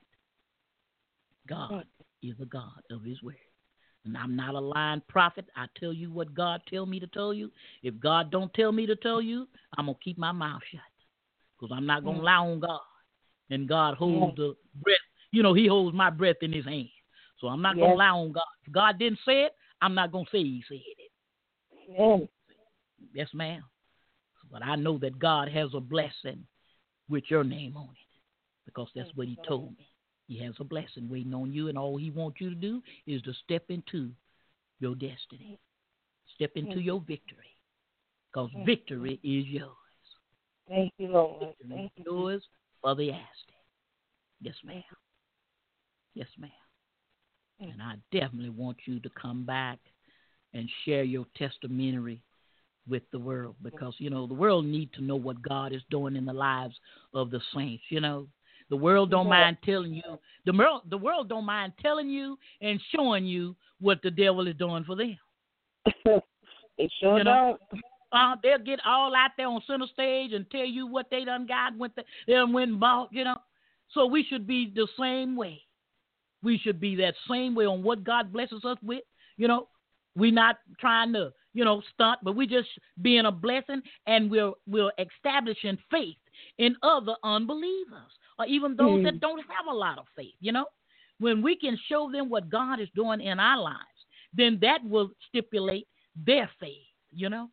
God is a God of his word. And I'm not a lying prophet. I tell you what God tell me to tell you. If God don't tell me to tell you, I'm going to keep my mouth shut. Because I'm not going to lie on God. And God holds the breath. You know, he holds my breath in his hand. So I'm not yes. going to lie on God. If God didn't say it, I'm not going to say he said it. Yes. Yes, ma'am. But I know that God has a blessing with your name on it. Because that's what he told me. He has a blessing waiting on you, and all he wants you to do is to step into your destiny. Step into your victory. Because victory is yours. Thank you, Lord. Victory Thank is you. yours for the asking. Yes, ma'am. Yes, ma'am. And I definitely want you to come back and share your testimony with the world. Because, you know, the world needs to know what God is doing in the lives of the saints, you know. The world don't mind telling you. The world, the world don't mind telling you and showing you what the devil is doing for them. They sure you know? don't. Uh, they'll get all out there on center stage and tell you what they done got, what they done went and bought, you know. So we should be the same way. We should be that same way on what God blesses us with, you know. We're not trying to, you know, stunt, but we're just being a blessing, and we're, we're establishing faith in other unbelievers, or even those mm. that don't have a lot of faith, you know. When we can show them what God is doing in our lives, then that will stipulate their faith, you know.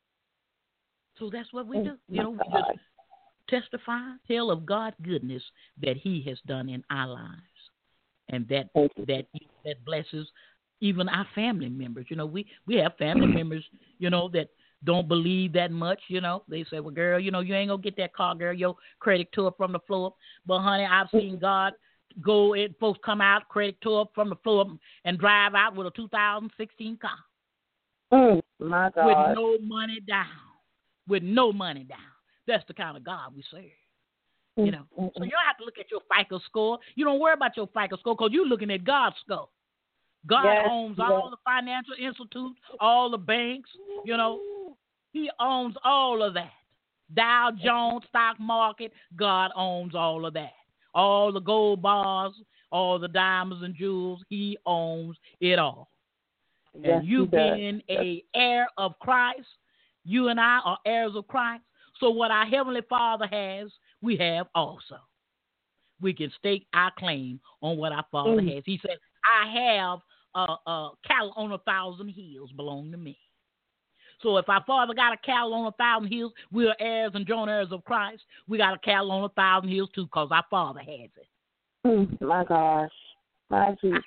So that's what we do. You know, we just testify, tell of God's goodness that he has done in our lives. And that that that blesses even our family members. You know, we, we have family members, you know, that don't believe that much, you know. They say, well, girl, you know, you ain't going to get that car, girl. Your credit tore up from the floor. But, honey, I've seen God go and folks come out, credit tore up from the floor, and drive out with a two thousand sixteen car. Mm, my God. With no money down. With no money down. That's the kind of God we serve. You know, mm-hmm. So you don't have to look at your FICO score. You don't worry about your FICO score because you're looking at God's score. God yes, owns yes. all the financial institutes, all the banks, you know. He owns all of that. Dow Jones stock market, God owns all of that. All the gold bars, all the diamonds and jewels, he owns it all. Yes, and you being yes. a heir of Christ, you and I are heirs of Christ. So what our Heavenly Father has, we have also. We can stake our claim on what our Father mm. has. He said, I have a, a cattle on a thousand hills belong to me. So if our Father got a cattle on a thousand hills, we are heirs and joint heirs of Christ. We got a cattle on a thousand hills too because our Father has it. Mm, my gosh. My Jesus.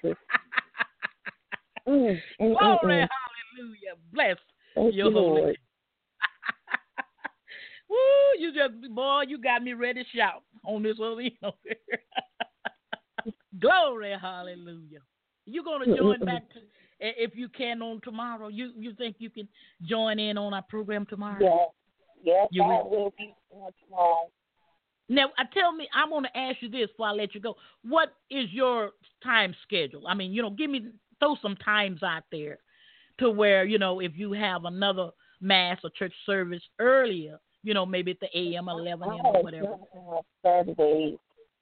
mm, mm, Glory, mm, mm. hallelujah. Bless Thank your you, holy Lord. name. Woo, you just, boy, you got me ready to shout on this over here. Glory, hallelujah. You going to join back to, if you can on tomorrow? You you think you can join in on our program tomorrow? Yes, yes, you I will. will be on tomorrow. Now, uh, tell me, I'm going to ask you this before I let you go. What is your time schedule? I mean, you know, give me, throw some times out there to where, you know, if you have another mass or church service earlier, you know, maybe at the A M, eleven a.m. or whatever. Saturday.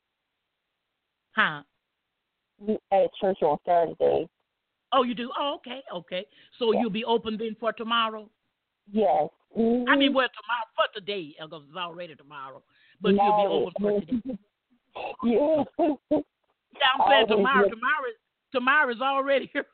Huh? We at church on Saturday. Oh, you do? Oh, okay, okay. So yeah. You'll be open then for tomorrow? Yes. Mm-hmm. I mean, well, tomorrow, for today, because it's already tomorrow. But no. You'll be open for today. Yeah. Yeah, I'm saying tomorrow. Yes. Tomorrow, tomorrow is already here.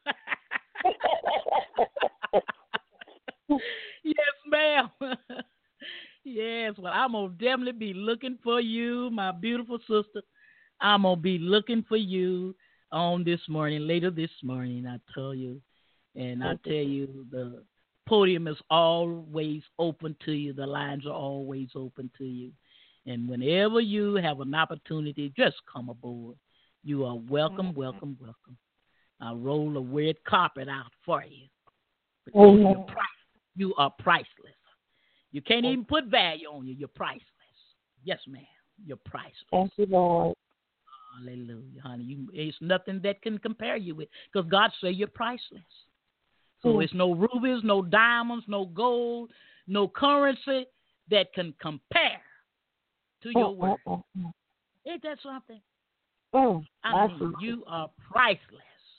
Yes, ma'am. Yes, well, I'm going to definitely be looking for you, my beautiful sister. I'm going to be looking for you on this morning, later this morning, I tell you. And I tell you, the podium is always open to you. The lines are always open to you. And whenever you have an opportunity, just come aboard. You are welcome, welcome, welcome. I'll roll a red carpet out for you. Because mm-hmm. you're priceless. You are priceless. You can't even put value on you. You're priceless. Yes, ma'am. You're priceless. Thank you, Lord. Hallelujah, honey. You, it's nothing that can compare you with, because God say you're priceless. So mm. it's no rubies, no diamonds, no gold, no currency that can compare to your Mm, word. mm, mm, Ain't that something? mm. I That's mean, you are priceless.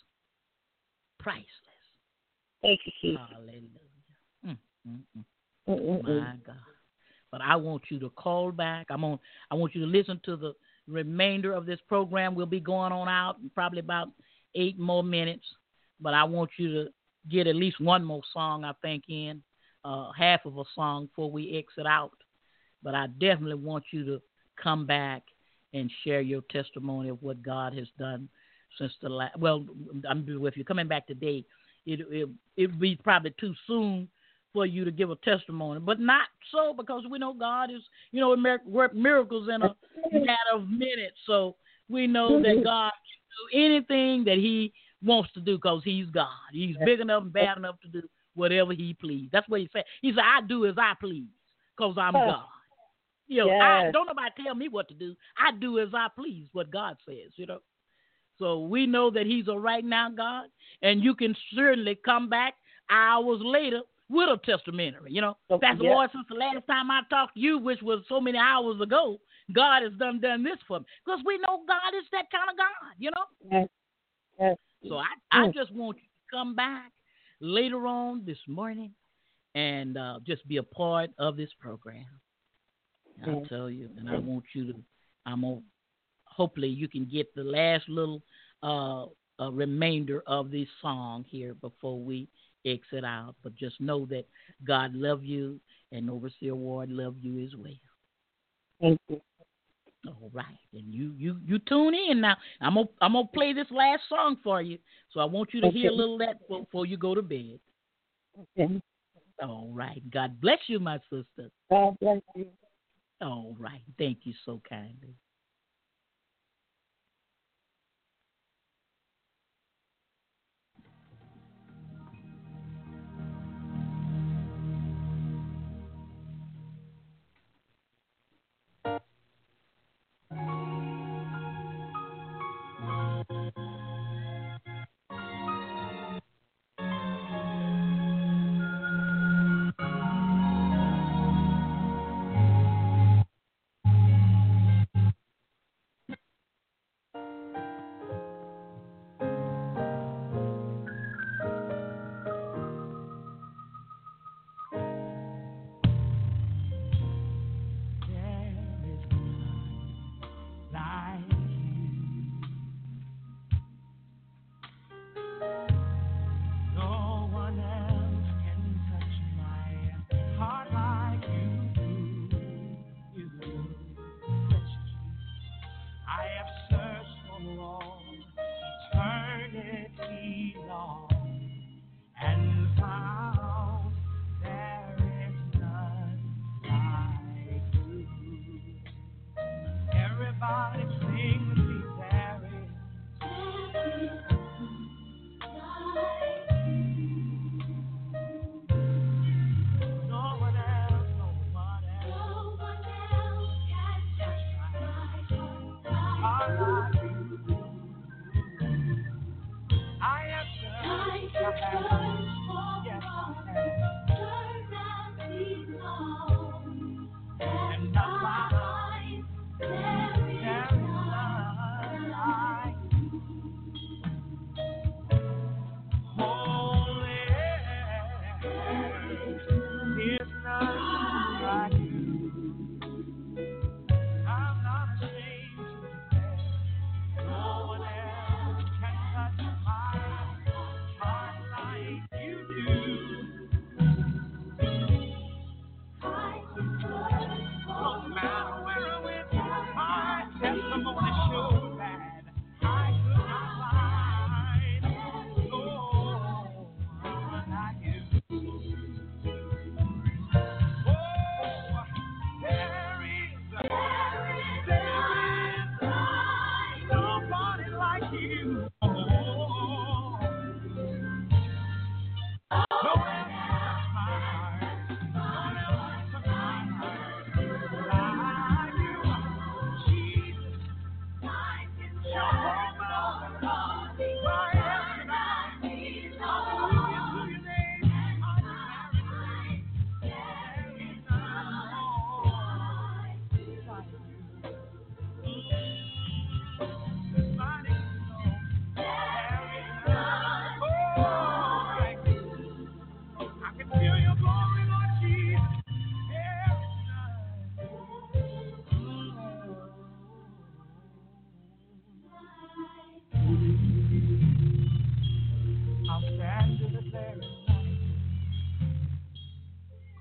Priceless. Thank you, Keith. Hallelujah. Mm, mm, mm. Mm, mm, mm. My God. But I want you to call back. I'm on. I want you to listen to the remainder of this program. We'll be going on out in probably about eight more minutes. But I want you to get at least one more song, I think, in uh, half of a song before we exit out. But I definitely want you to come back and share your testimony of what God has done since the last. Well, I'm if you're coming back today, it it it'd be probably too soon for you to give a testimony, but not so, because we know God is, you know, work miracles in a matter of minutes. So we know that God can do anything that He wants to do, because He's God. He's big enough and bad enough to do whatever He please. That's what He said. He said, "I do as I please, because I'm God." You know, Yes. I don't nobody tell me what to do. I do as I please, what God says. You know, so we know that He's a right now God, and you can certainly come back hours later with a testimony. You know, that's the Yeah. Lord, since the last time I talked to you, which was so many hours ago, God has done done this for me, because we know God is that kind of God. You know, Yes. Yes. so I I Mm. just want you to come back later on this morning and uh, just be a part of this program. I'll Yes. tell you, and I want you to. I'm gonna. Hopefully, you can get the last little uh, uh, remainder of this song here before we exit out. But just know that God loves you, and Overseer Ward loves you as well. Thank you. All right, and you you you tune in now. I'm gonna I'm gonna play this last song for you, so I want you to Okay. hear a little of that before you go to bed. Okay. All right, God bless you, my sister. God bless you. All right, thank you so kindly.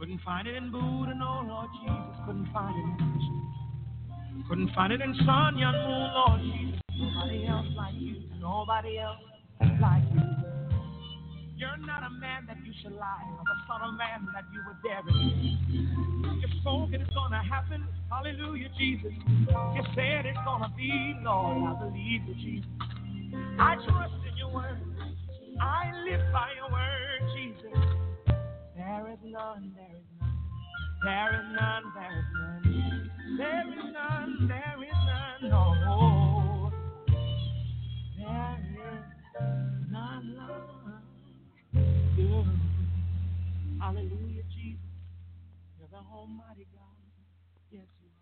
Couldn't find it in Buddha, no, Lord Jesus. Couldn't find it in Krishna. Couldn't find it in Sun, Yun, Moon, Lord Jesus. Nobody else like you. Nobody else like you. You're not a man that you should lie, or the son of man that you would dare it. You spoke it, it's gonna happen. Hallelujah, Jesus. You said it's gonna be, Lord. I believe you, Jesus. I trust in your word. I live by your word, Jesus. There is none, there is none. There is none, there is none. There is none, there is none, no. There is none like you. Hallelujah, Jesus. You're the Almighty God. Yes, you